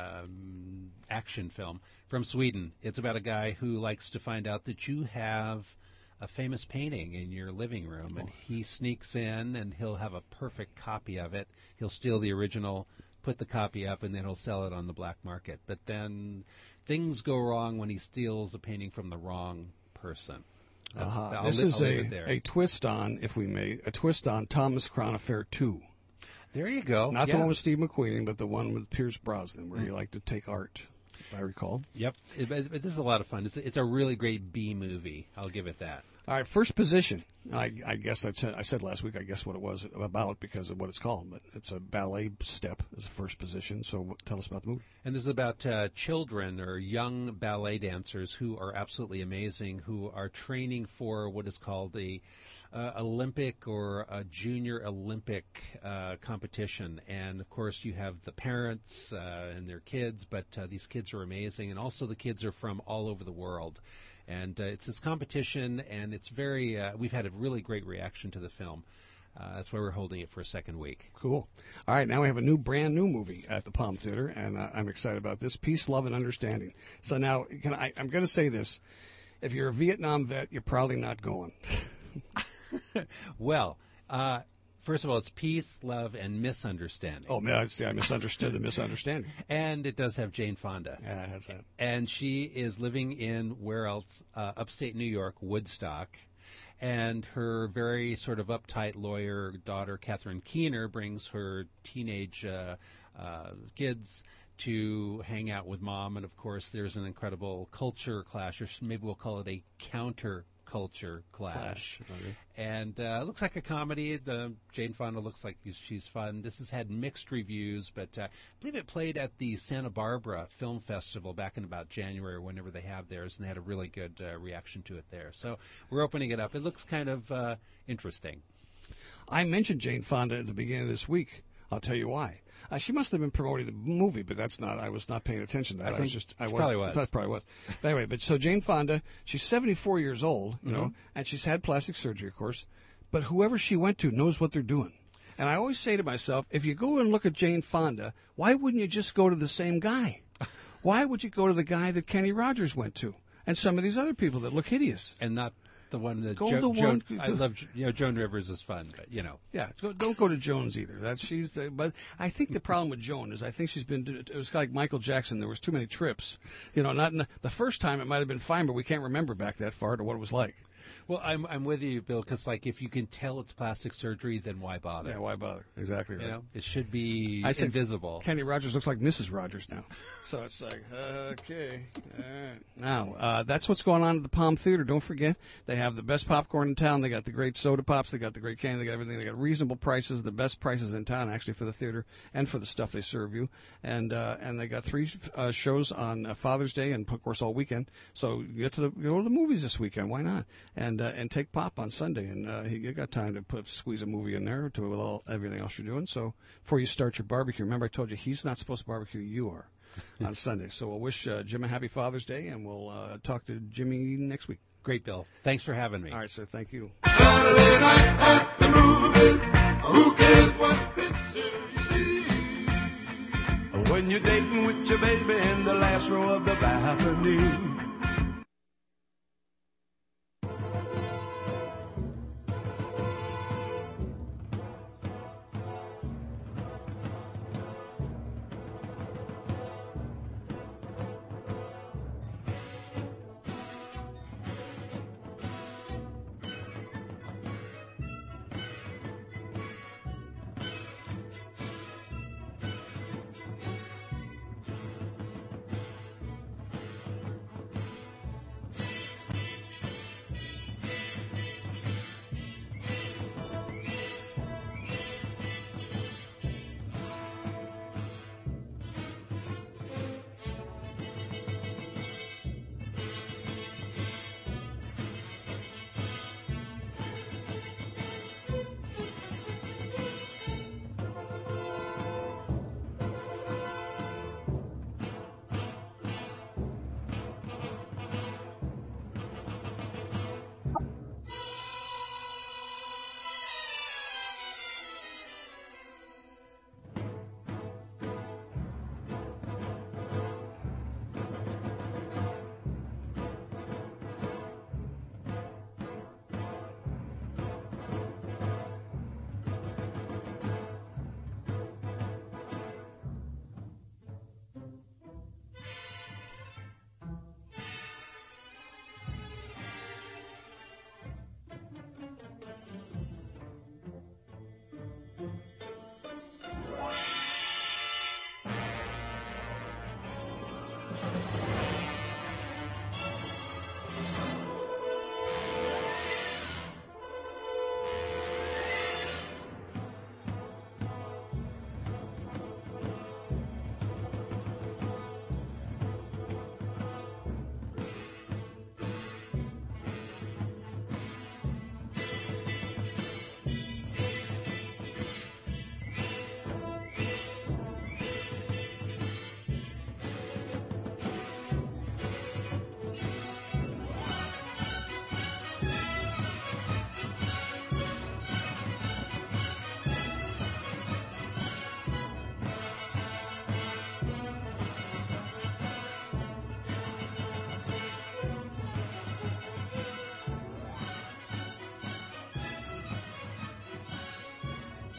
action film from Sweden. It's about a guy who likes to find out that you have a famous painting in your living room, and he sneaks in, and he'll have a perfect copy of it. He'll steal the original, put the copy up, and then he'll sell it on the black market. But then things go wrong when he steals a painting from the wrong person. This is a twist on, if we may, Thomas Crown Affair 2. There you go. Not the one with Steve McQueen, but the one with Pierce Brosnan, where he liked to take art. if I recall. Yep. This is a lot of fun. It's a really great B movie. I'll give it that. All right, First Position. I guess I said last week, I guess what it was about because of what it's called, but it's a ballet step as First Position. So tell us about the movie. And this is about children or young ballet dancers who are absolutely amazing, who are training for what is called a Olympic or a junior Olympic competition. And, of course, you have the parents and their kids, but these kids are amazing. And also the kids are from all over the world. And it's this competition, and it's very we've had a really great reaction to the film. That's why we're holding it for a second week. Cool. All right, now we have a brand new movie at the Palm Theater, and I'm excited about this, Peace, Love, and Understanding. So now, I'm going to say this. If you're a Vietnam vet, you're probably not going. Well, first of all, it's peace, love, and misunderstanding. Oh, man, I misunderstood the misunderstanding. And it does have Jane Fonda. Yeah, it has that. And she is living in, where else? Upstate New York, Woodstock. And her very sort of uptight lawyer daughter, Catherine Keener, brings her teenage kids to hang out with Mom. And, of course, there's an incredible culture clash, or maybe we'll call it a counter-culture clash. Okay. And it looks like a comedy. Jane Fonda looks like she's fun. This has had mixed reviews, but I believe it played at the Santa Barbara Film Festival back in about January, whenever they have theirs, and they had a really good reaction to it there. So we're opening it up. It looks kind of interesting. I mentioned Jane Fonda at the beginning of this week. I'll tell you why. She must have been promoting the movie, but I was not paying attention to that. Probably was. That probably was. But anyway, so Jane Fonda, she's 74 years old, you know, and she's had plastic surgery, of course. But whoever she went to knows what they're doing. And I always say to myself, if you go and look at Jane Fonda, why wouldn't you just go to the same guy? Why would you go to the guy that Kenny Rogers went to, and some of these other people that look hideous? And not the one that Joan. I love. Joan Rivers is fun, but Yeah, don't go to Jones either. But I think the problem with Joan is I think she's been. It was like Michael Jackson. There was too many trips. Not the first time it might have been fine, but we can't remember back that far to what it was like. Well, I'm with you, Bill, because if you can tell it's plastic surgery, then why bother? Yeah, why bother? Exactly right. It should be invisible. Kenny Rogers looks like Mrs. Rogers now. So it's like, okay. Now, that's what's going on at the Palm Theater. Don't forget, they have the best popcorn in town. They got the great soda pops. They got the great candy. They got everything. They got reasonable prices, the best prices in town, actually, for the theater and for the stuff they serve you. And they got 3 shows on Father's Day and, of course, all weekend. So go to the movies this weekend. Why not? And take Pop on Sunday, and you got time to squeeze a movie in there with everything else you're doing. So before you start your barbecue, remember I told you he's not supposed to barbecue, you are, on Sunday. So we'll wish Jim a happy Father's Day, and we'll talk to Jimmy next week. Great, Bill. Thanks for having me. All right, sir. Thank you. Saturday night at the movies. Who cares what picture you see? When you're dating with your baby in the last row of the balcony.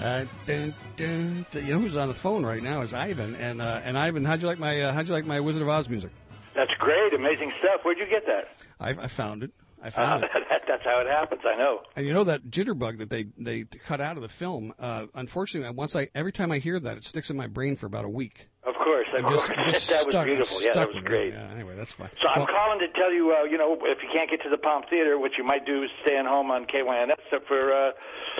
You know who's on the phone right now is Ivan. And Ivan, how'd you like my Wizard of Oz music? That's great, amazing stuff. Where'd you get that? I found it. That's how it happens. I know. And you know that jitterbug that they cut out of the film? Unfortunately, every time I hear that, it sticks in my brain for about a week. Of course. That was beautiful. Yeah, that was great. Yeah, anyway, that's fine. So I'm calling to tell you, if you can't get to the Palm Theater, what you might do is staying home on KYNS for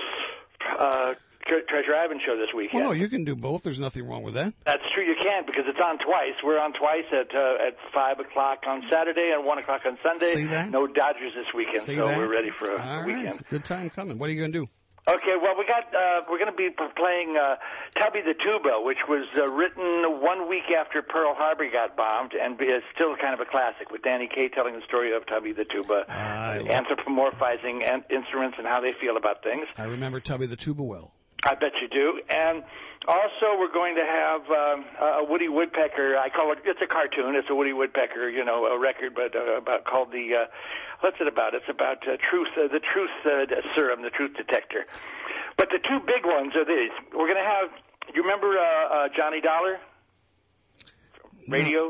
Treasure Ivan show this weekend. Well, no, you can do both. There's nothing wrong with that. That's true. You can because it's on twice. We're on twice at 5 o'clock on Saturday and 1 o'clock on Sunday. See that? No Dodgers this weekend, so we're ready for a weekend. Good time coming. What are you going to do? Okay, well, we're going to be playing Tubby the Tuba, which was written 1 week after Pearl Harbor got bombed, and is still kind of a classic, with Danny Kaye telling the story of Tubby the Tuba, anthropomorphizing instruments and how they feel about things. I remember Tubby the Tuba well. I bet you do. And also we're going to have a Woody Woodpecker. It's a cartoon. It's a Woody Woodpecker, a record, but called the, what's it about? It's about the truth serum, the truth detector. But the two big ones are these. We're going to have, you remember Johnny Dollar? Radio?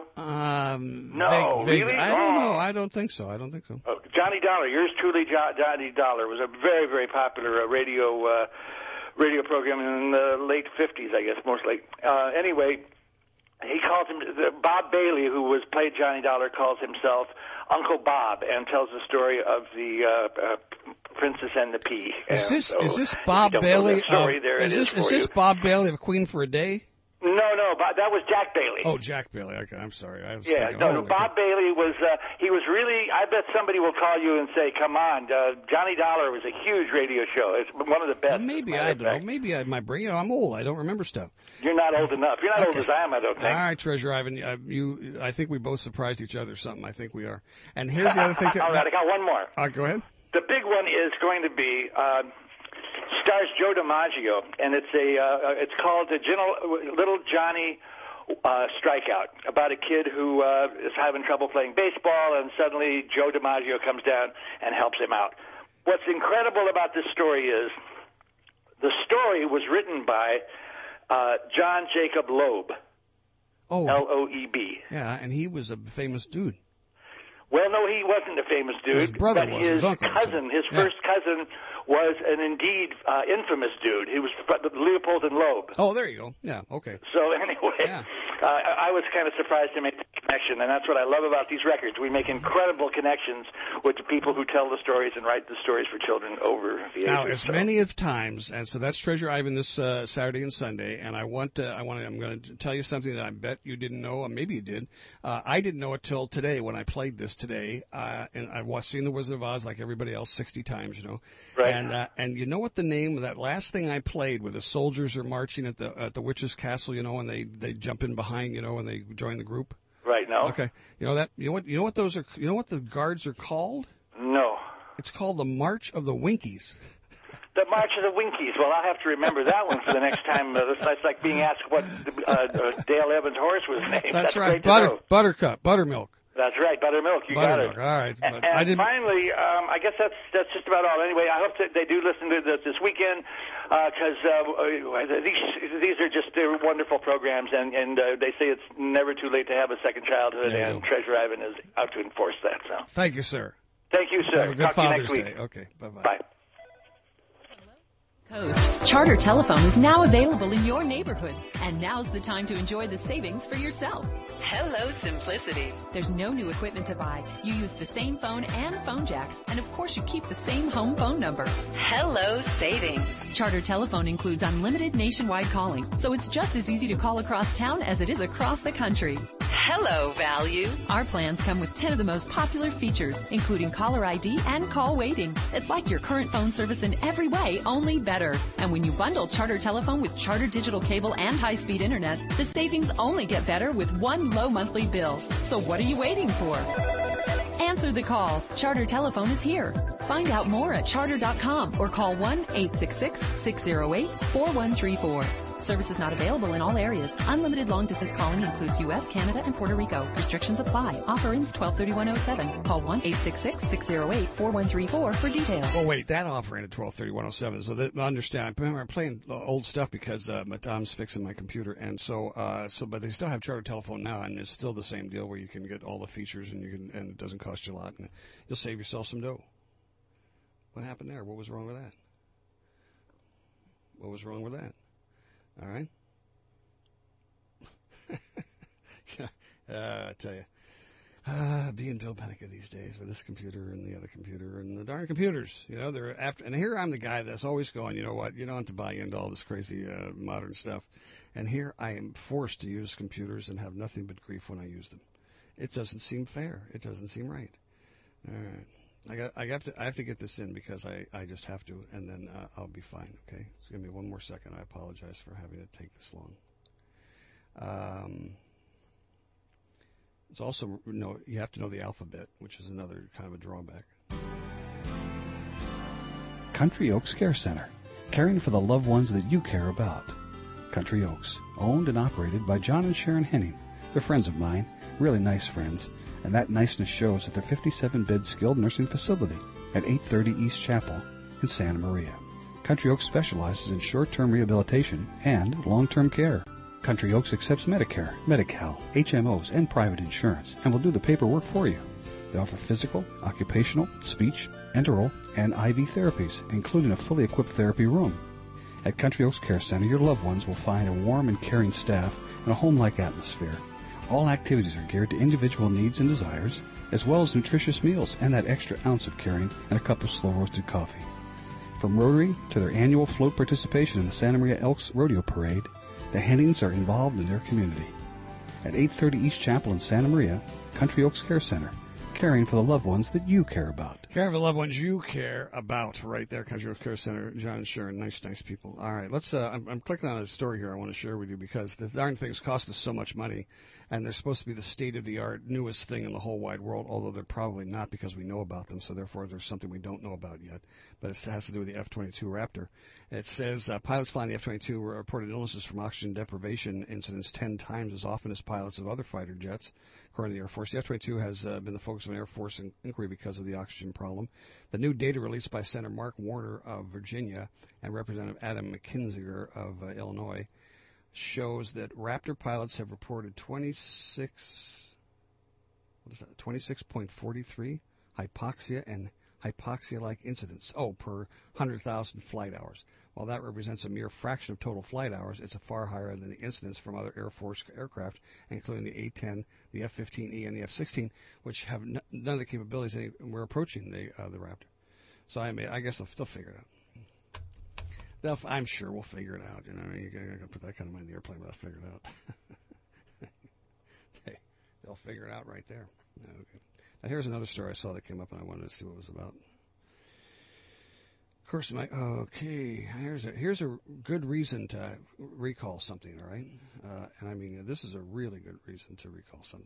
No, really? I don't know. I don't think so. Oh, Johnny Dollar, yours truly, Johnny Dollar, was a very, very popular radio program in the late 50s, I guess, mostly. Anyway, he calls him, Bob Bailey, who played Johnny Dollar, calls himself Uncle Bob and tells the story of the Princess and the Pea. Is this Bob Bailey? Is this Bob Bailey of Queen for a Day? No, that was Jack Bailey. Oh, Jack Bailey. Okay, I'm sorry. Bob Bailey was, he was really, I bet somebody will call you and say, come on, Johnny Dollar was a huge radio show. It's one of the best. Maybe I don't know. Maybe my brain, I'm old. I don't remember stuff. You're not old enough. You're not old as I am, I don't think. All right, Treasure Ivan, I think we both surprised each other something. I think we are. And here's the other thing. All right, I got one more. All right, go ahead. The big one is going to be, stars Joe DiMaggio, and it's called Little Johnny Strikeout, about a kid who is having trouble playing baseball, and suddenly Joe DiMaggio comes down and helps him out. What's incredible about this story is the story was written by John Jacob Loeb, L-O-E-B. Yeah, and he was a famous dude. Well, no, he wasn't a famous dude, but his cousin, his first cousin, was an indeed infamous dude. He was Leopold and Loeb. Oh, there you go. Yeah, okay. So anyway, I was kind of surprised to make the connection, and that's what I love about these records. We make incredible connections with the people who tell the stories and write the stories for children over the ages. Now, as many of times, and so that's Treasure Ivan this Saturday and Sunday, and I'm going to tell you something that I bet you didn't know, or maybe you did. I didn't know it till today when I played this today, and I've seen The Wizard of Oz like everybody else 60 times, Right. And you know what the name of that last thing I played, where the soldiers are marching at the witch's castle, and they jump in behind, and they join the group. Right. No. Okay. You know what those are? You know what the guards are called? No. It's called the March of the Winkies. The March of the Winkies. Well, I'll have to remember that one for the next time. That's like being asked what Dale Evans' horse was named. That's right. Buttercup, Buttermilk. That's right, Buttermilk. You got it. All right. And finally, I guess that's just about all. Anyway, I hope that they do listen to this weekend because these are just wonderful programs, and they say it's never too late to have a second childhood, and Treasure Ivan is out to enforce that. So. Thank you, sir. Thank you, sir. Have a good Talk to you Father's next week. Day. Okay. Bye-bye. Bye. Charter Telephone is now available in your neighborhood, and now's the time to enjoy the savings for yourself. Hello, simplicity. There's no new equipment to buy. You use the same phone and phone jacks, and of course you keep the same home phone number. Hello, savings. Charter Telephone includes unlimited nationwide calling, so it's just as easy to call across town as it is across the country. Hello, value. Our plans come with 10 of the most popular features, including caller ID and call waiting. It's like your current phone service in every way, only better. And when you bundle Charter Telephone with Charter Digital Cable and high-speed internet, the savings only get better with one low monthly bill. So what are you waiting for? Answer the call. Charter Telephone is here. Find out more at charter.com or call 1-866-608-4134. Service is not available in all areas. Unlimited long-distance calling includes U.S., Canada, and Puerto Rico. Restrictions apply. Offer ends 12/31/07. Call 1-866-608-4134 for details. Oh, wait, that offer ended 12/31/07. So that, understand, I'm playing old stuff because my Tom's fixing my computer, and but they still have Charter Telephone now, and it's still the same deal where you can get all the features and it doesn't cost you a lot, and you'll save yourself some dough. What happened there? What was wrong with that? What was wrong with that? All right. I tell you, being Bill Benica these days with this computer and the other computer and the darn computers, they're after. And here I'm the guy that's always going, you know what? You don't have to buy into all this crazy modern stuff. And here I am forced to use computers and have nothing but grief when I use them. It doesn't seem fair. It doesn't seem right. All right. I have to get this in because I just have to, and then I'll be fine. Okay, so give me one more second. I apologize for having to take this long. It's also you have to know the alphabet, which is another kind of a drawback. Country Oaks Care Center, caring for the loved ones that you care about. Country Oaks, owned and operated by John and Sharon Henning. They're friends of mine, really nice friends. And that niceness shows at their 57-bed skilled nursing facility at 830 East Chapel in Santa Maria. Country Oaks specializes in short-term rehabilitation and long-term care. Country Oaks accepts Medicare, Medi-Cal, HMOs, and private insurance, and will do the paperwork for you. They offer physical, occupational, speech, enteral, and IV therapies, including a fully equipped therapy room. At Country Oaks Care Center, your loved ones will find a warm and caring staff and a home-like atmosphere. All activities are geared to individual needs and desires, as well as nutritious meals and that extra ounce of caring and a cup of slow-roasted coffee. From Rotary to their annual float participation in the Santa Maria Elks Rodeo Parade, the Hennings are involved in their community. At 830 East Chapel in Santa Maria, Country Oaks Care Center, caring for the loved ones that you care about. Caring for the loved ones you care about, right there, Country Oaks Care Center, John and Sharon, nice people. All right, let's. I'm clicking on a story here I want to share with you because the darn things cost us so much money, and they're supposed to be the state-of-the-art, newest thing in the whole wide world, although they're probably not because we know about them, so therefore there's something we don't know about yet. But it has to do with the F-22 Raptor. It says pilots flying the F-22 reported illnesses from oxygen deprivation incidents 10 times as often as pilots of other fighter jets, according to the Air Force. The F-22 has been the focus of an Air Force inquiry because of the oxygen problem. The new data released by Senator Mark Warner of Virginia and Representative Adam McKinzinger of Illinois shows that Raptor pilots have reported 26.43 hypoxia and hypoxia-like incidents, per 100,000 flight hours. While that represents a mere fraction of total flight hours, it's a far higher than the incidents from other Air Force aircraft, including the A-10, the F-15E, and the F-16, which have none of the capabilities we're approaching the Raptor. So I guess they'll figure it out. I'm sure we'll figure it out. You gotta put that kind of money in the airplane without figuring it out. They'll figure it out right there. Okay. Now here's another story I saw that came up, and I wanted to see what it was about. Of course, here's a good reason to recall something. All right, and I mean this is a really good reason to recall something.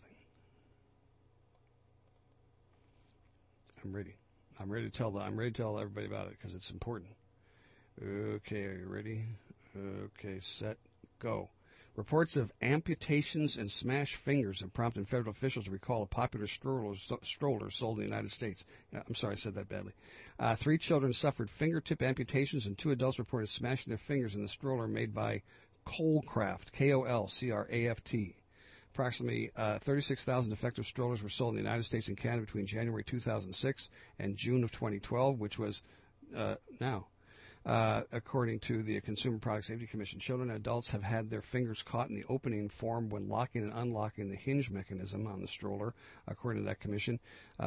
I'm ready to tell everybody about it because it's important. Okay, are you ready? Okay, set, go. Reports of amputations and smashed fingers have prompted federal officials to recall a popular stroller sold in the United States. I'm sorry, I said that badly. 3 children suffered fingertip amputations, and 2 adults reported smashing their fingers in the stroller made by Kolcraft, Kolcraft. Approximately 36,000 defective strollers were sold in the United States and Canada between January 2006 and June of 2012, which was now. According to the Consumer Product Safety Commission, children and adults have had their fingers caught in the opening form when locking and unlocking the hinge mechanism on the stroller, according to that commission.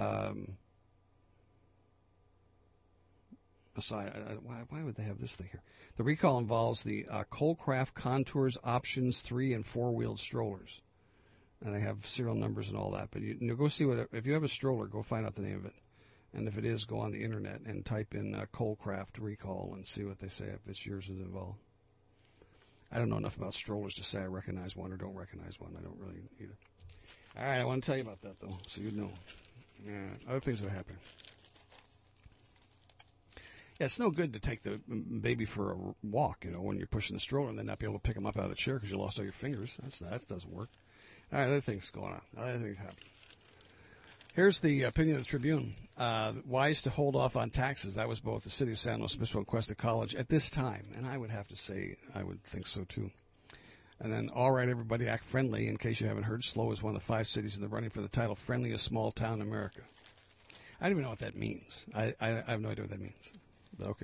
Why would they have this thing here? The recall involves the Kolcraft Contours Options 3- and 4-wheeled strollers. And they have serial numbers and all that. But you go see if you have a stroller, go find out the name of it. And if it is, go on the internet and type in Kolcraft recall and see what they say if it's yours is involved. I don't know enough about strollers to say I recognize one or don't recognize one. I don't really either. All right, I want to tell you about that, though, so you know. Yeah, other things that are happening. Yeah, it's no good to take the baby for a walk, when you're pushing the stroller and then not be able to pick him up out of the chair because you lost all your fingers. That doesn't work. All right, other things going on. Other things happen. Here's the opinion of the Tribune. Wise to hold off on taxes. That was both the city of San Luis Obispo and Cuesta College at this time. And I would have to say I would think so, too. And then, all right, everybody, act friendly. In case you haven't heard, SLO is one of the 5 cities in the running for the title Friendliest Small Town in America. I don't even know what that means. I have no idea what that means. But okay.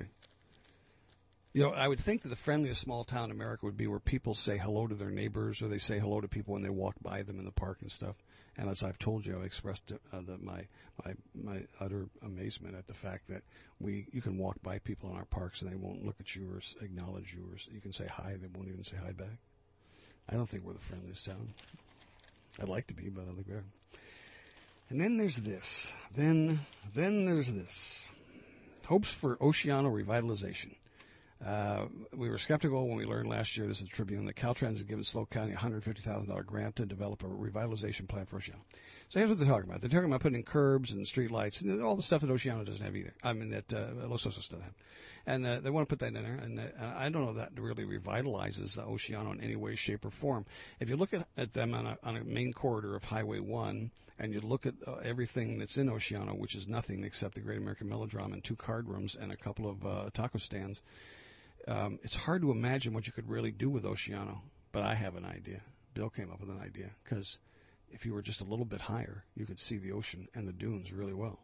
I would think that the friendliest small town in America would be where people say hello to their neighbors or they say hello to people when they walk by them in the park and stuff. And as I've told you, I expressed my utter amazement at the fact that you can walk by people in our parks and they won't look at you or acknowledge you, or you can say hi, they won't even say hi back. I don't think we're the friendliest town. I'd like to be, but I don't think we are. And then there's this. Then there's this. Hopes for Oceano revitalization. We were skeptical when we learned last year, this is the Tribune, that Caltrans has given SLO County a $150,000 grant to develop a revitalization plan for Oceano. So here's what they're talking about. They're talking about putting in curbs and street lights, and all the stuff that Oceano doesn't have either. I mean, that Los Osos doesn't have. And they want to put that in there, and I don't know if that really revitalizes Oceano in any way, shape, or form. If you look at them on a main corridor of Highway 1, and you look at everything that's in Oceano, which is nothing except the Great American Melodrama and 2 card rooms and a couple of taco stands, it's hard to imagine what you could really do with Oceano. But I have an idea. Bill came up with an idea, because if you were just a little bit higher, you could see the ocean and the dunes really well.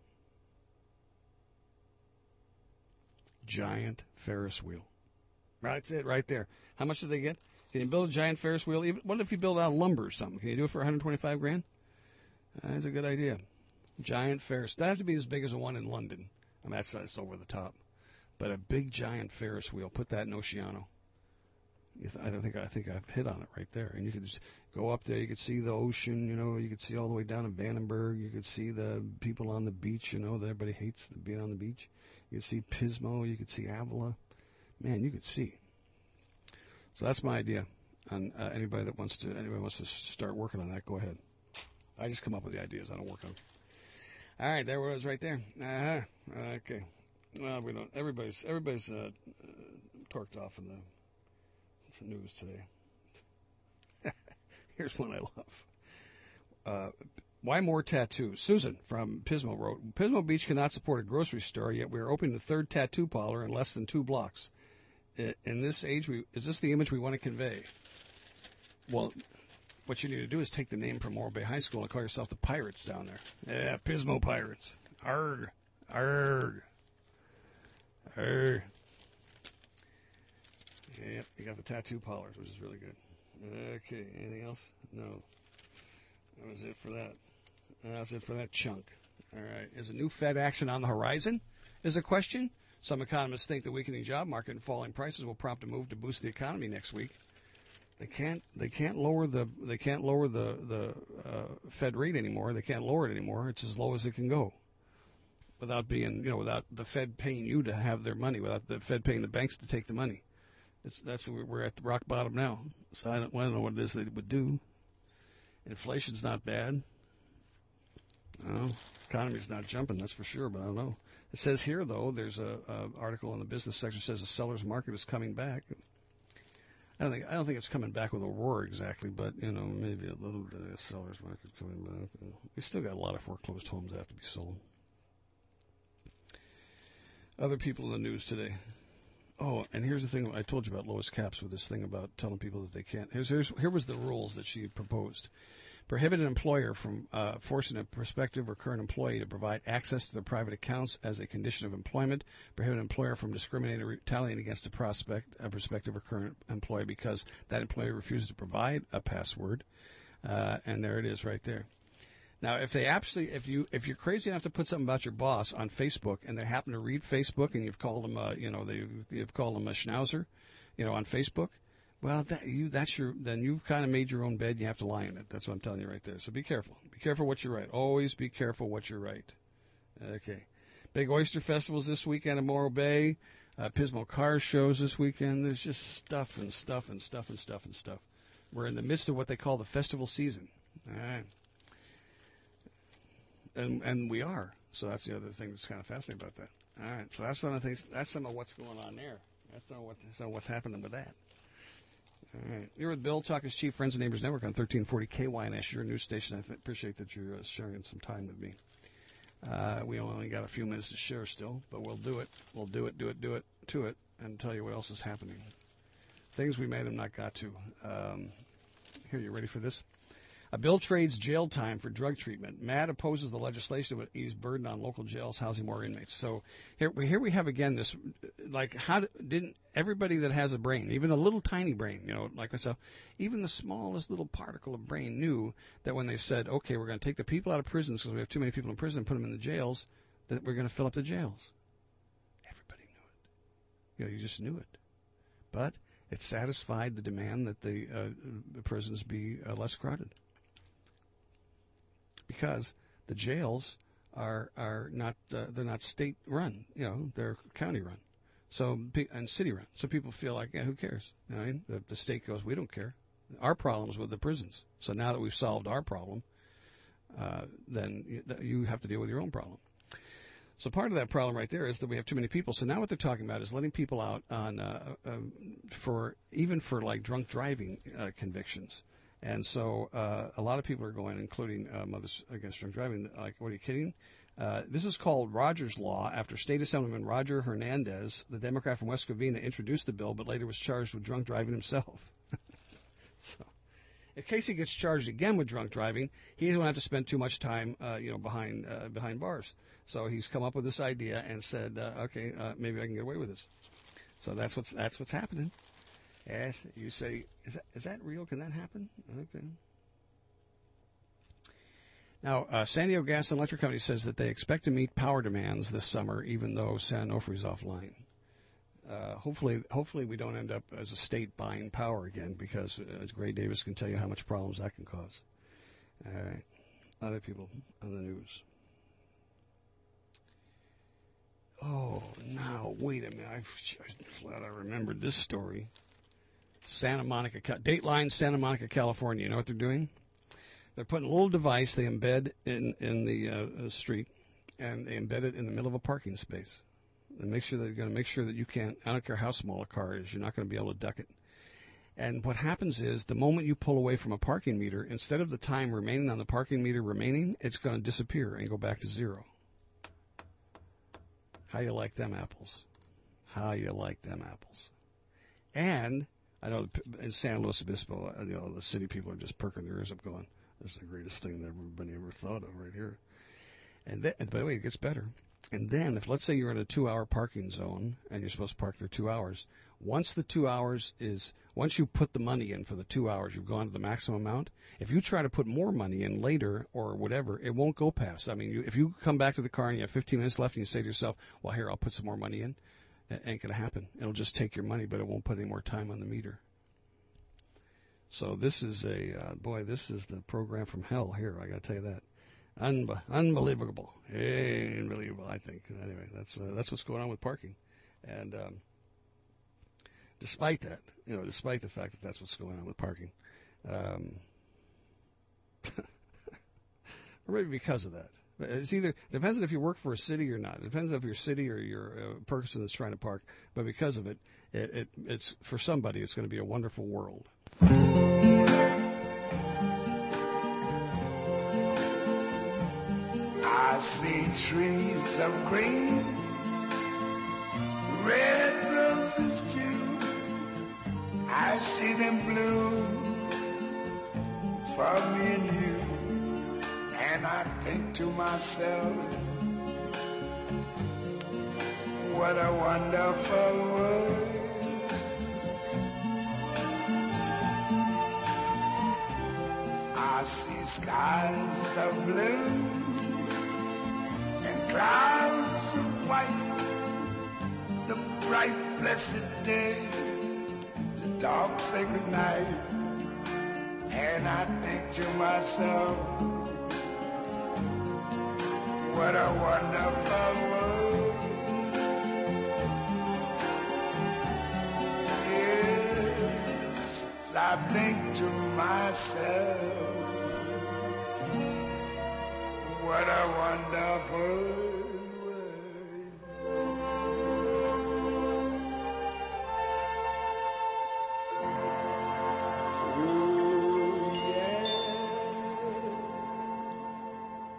Giant Ferris wheel. That's it right there. How much did they get? Can you build a giant Ferris wheel? What if you build out of lumber or something? Can you do it for $125,000? That's a good idea. Giant Ferris. That has to be as big as the one in London. I mean, that's over the top. But a big giant Ferris wheel. Put that in Oceano. I think I've hit on it right there. And you could just go up there. You could see the ocean. You could see all the way down to Vandenberg. You could see the people on the beach. That everybody hates being on the beach. You could see Pismo. You could see Avila. Man, you could see. So that's my idea. And anybody wants to start working on that, go ahead. I just come up with the ideas. I don't work on them. All right, there it was right there. Okay. Well, we don't. Everybody's torqued off in the news today. Here's one I love. Why more tattoos? Susan from Pismo wrote, Pismo Beach cannot support a grocery store, yet we are opening the 3rd tattoo parlor in less than 2 blocks. In this age, is this the image we want to convey? Well, what you need to do is take the name from Morro Bay High School and call yourself the Pirates down there. Yeah, Pismo Pirates. Arrgh. Arrgh. Arrgh. Yep, you got the tattoo parlors, which is really good. Okay, anything else? No. That was it for that. That's it for that chunk. All right. Is a new Fed action on the horizon? Is a question. Some economists think the weakening job market and falling prices will prompt a move to boost the economy next week. They can't lower the Fed rate anymore. They can't lower it anymore. It's as low as it can go, without without the Fed paying you to have their money, without the Fed paying the banks to take the money. We're at the rock bottom now. So I don't know what it is they would do. Inflation's not bad. No, economy's not jumping, that's for sure. But I don't know. It says here though, there's a article in the business section that says the seller's market is coming back. I don't think it's coming back with a roar exactly, but maybe a little bit of seller's market coming back. We still got a lot of foreclosed homes that have to be sold. Other people in the news today. Oh, and here's the thing I told you about Lois Capps with this thing about telling people that they can't. Here was the rules that she proposed. Prohibit an employer from forcing a prospective or current employee to provide access to their private accounts as a condition of employment. Prohibit an employer from discriminating or retaliating against a prospective or current employee because that employee refuses to provide a password. And there it is right there. Now, if you're crazy enough to put something about your boss on Facebook and they happen to read Facebook and you've called them you've called them a schnauzer, on Facebook. Well, then you've kind of made your own bed. You have to lie in it. That's what I'm telling you right there. So be careful. Be careful what you write. Always be careful what you write. Okay. Big Oyster Festivals this weekend in Morro Bay. Pismo Car Shows this weekend. There's just stuff and stuff and stuff and stuff and stuff. We're in the midst of what they call the festival season. All right. And we are. So that's the other thing that's kind of fascinating about that. All right, so that's some of the things. That's some of what's going on there. That's some of what's happening with that. All right, you're with Bill, Talk is Cheap, Friends and Neighbors Network on 1340 KYNS, your news station. I appreciate that you're sharing some time with me. We only got a few minutes to share still, but we'll do it. We'll do it, and tell you what else is happening. Things we may have not got to. Here, you ready for this? A bill trades jail time for drug treatment. MAD opposes the legislation that would ease burden on local jails housing more inmates. So here we have again this, like, how didn't everybody that has a brain, even a little tiny brain, like myself, even the smallest little particle of brain knew that when they said, okay, we're going to take the people out of prisons because we have too many people in prison and put them in the jails, that we're going to fill up the jails. Everybody knew it. You just knew it. But it satisfied the demand that the prisons be less crowded. Because the jails are not they're not state run, they're county run, and city run. So people feel like, who cares? The state goes, we don't care. Our problem is with the prisons. So now that we've solved our problem, then you have to deal with your own problem. So part of that problem right there is that we have too many people. So now what they're talking about is letting people out on for like drunk driving convictions. And so a lot of people are going, including Mothers Against Drunk Driving, like, what are you kidding? This is called Rogers Law after State Assemblyman Roger Hernandez, the Democrat from West Covina, introduced the bill but later was charged with drunk driving himself. So in case he gets charged again with drunk driving, he doesn't have to spend too much time behind bars. So he's come up with this idea and said, okay, maybe I can get away with this. So that's what's happening. Yes, you say, is that real? Can that happen? Okay. Now, San Diego Gas and Electric Company says that they expect to meet power demands this summer, even though San Onofre's offline. Hopefully we don't end up as a state buying power again, because as Gray Davis can tell you how much problems that can cause. All right. Other people on the news. Oh, now, wait a minute. I'm glad I remembered this story. Dateline, Santa Monica, California. You know what they're doing? They're putting a little device they embed in the street, and they embed it in the middle of a parking space. They're going to make sure that you can't, I don't care how small a car is, you're not going to be able to duck it. And what happens is, the moment you pull away from a parking meter, instead of the time remaining on the parking meter remaining, it's going to disappear and go back to zero. How you like them apples? How you like them apples? And I know in San Luis Obispo, the city people are just perking their ears up going, this is the greatest thing that everybody ever thought of right here. And by the way, it gets better. And then, if let's say you're in a 2-hour parking zone and you're supposed to park there 2 hours, once you put the money in for the 2 hours, you've gone to the maximum amount. If you try to put more money in later or whatever, it won't go past. I mean, if you come back to the car and you have 15 minutes left and you say to yourself, well, here, I'll put some more money in, it ain't going to happen. It'll just take your money, but it won't put any more time on the meter. So this is this is the program from hell here, I got to tell you that. Unbelievable. Unbelievable, I think. Anyway, that's what's going on with parking. And despite that, despite the fact that that's what's going on with parking, or maybe because of that. It's either depends on if you work for a city or not. It depends if you're a city or you're a person that's trying to park. But because of it, it's for somebody, it's going to be a wonderful world. I see trees of green, red roses too. I see them bloom for me and you, and I think to myself, what a wonderful world. I see skies of blue, clouds of white, the bright blessed day, the dark sacred night, and I think to myself, what a wonderful world. Yes, I think to myself, what a wonderful world.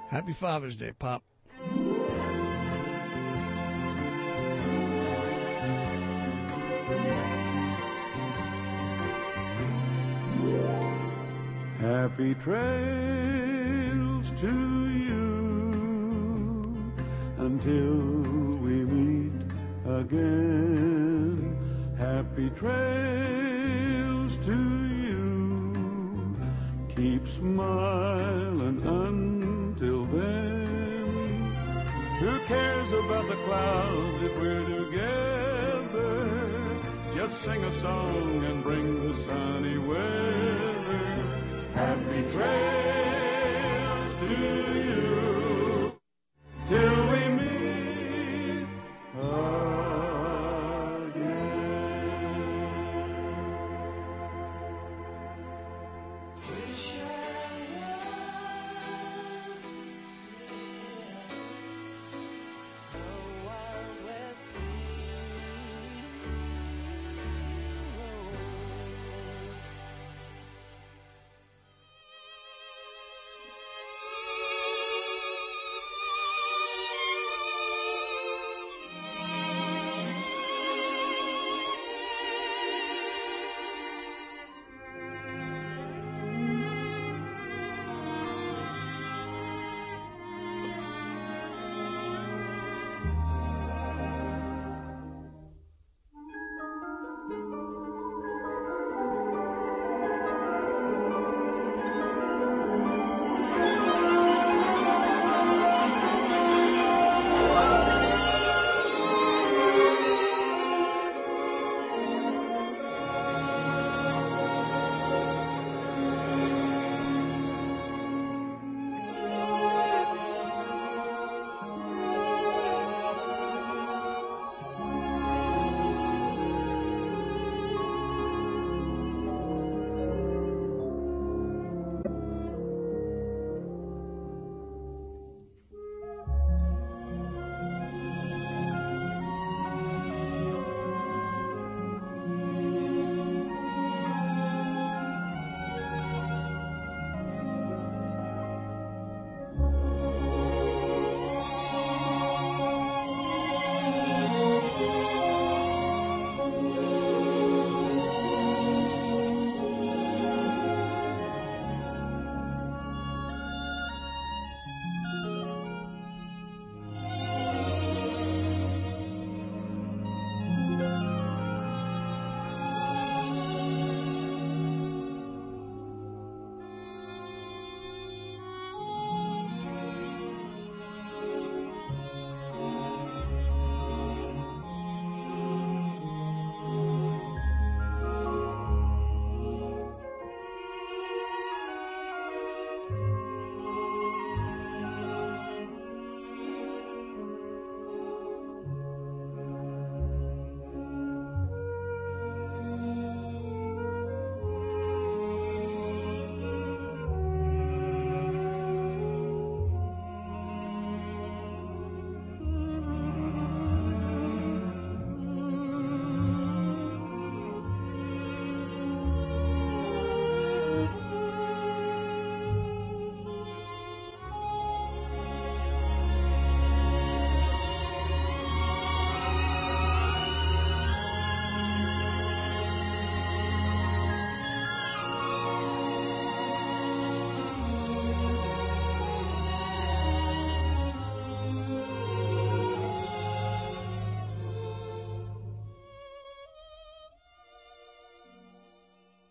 Happy Father's Day, Pop. Happy trails to you until we meet again. Happy trails to you. Keep smiling until then. Who cares about the clouds if we're together? Just sing a song and bring the sunny weather. Happy trails to you till we meet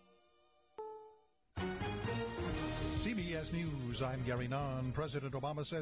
CBS News, I'm Gary Nunn. President Obama says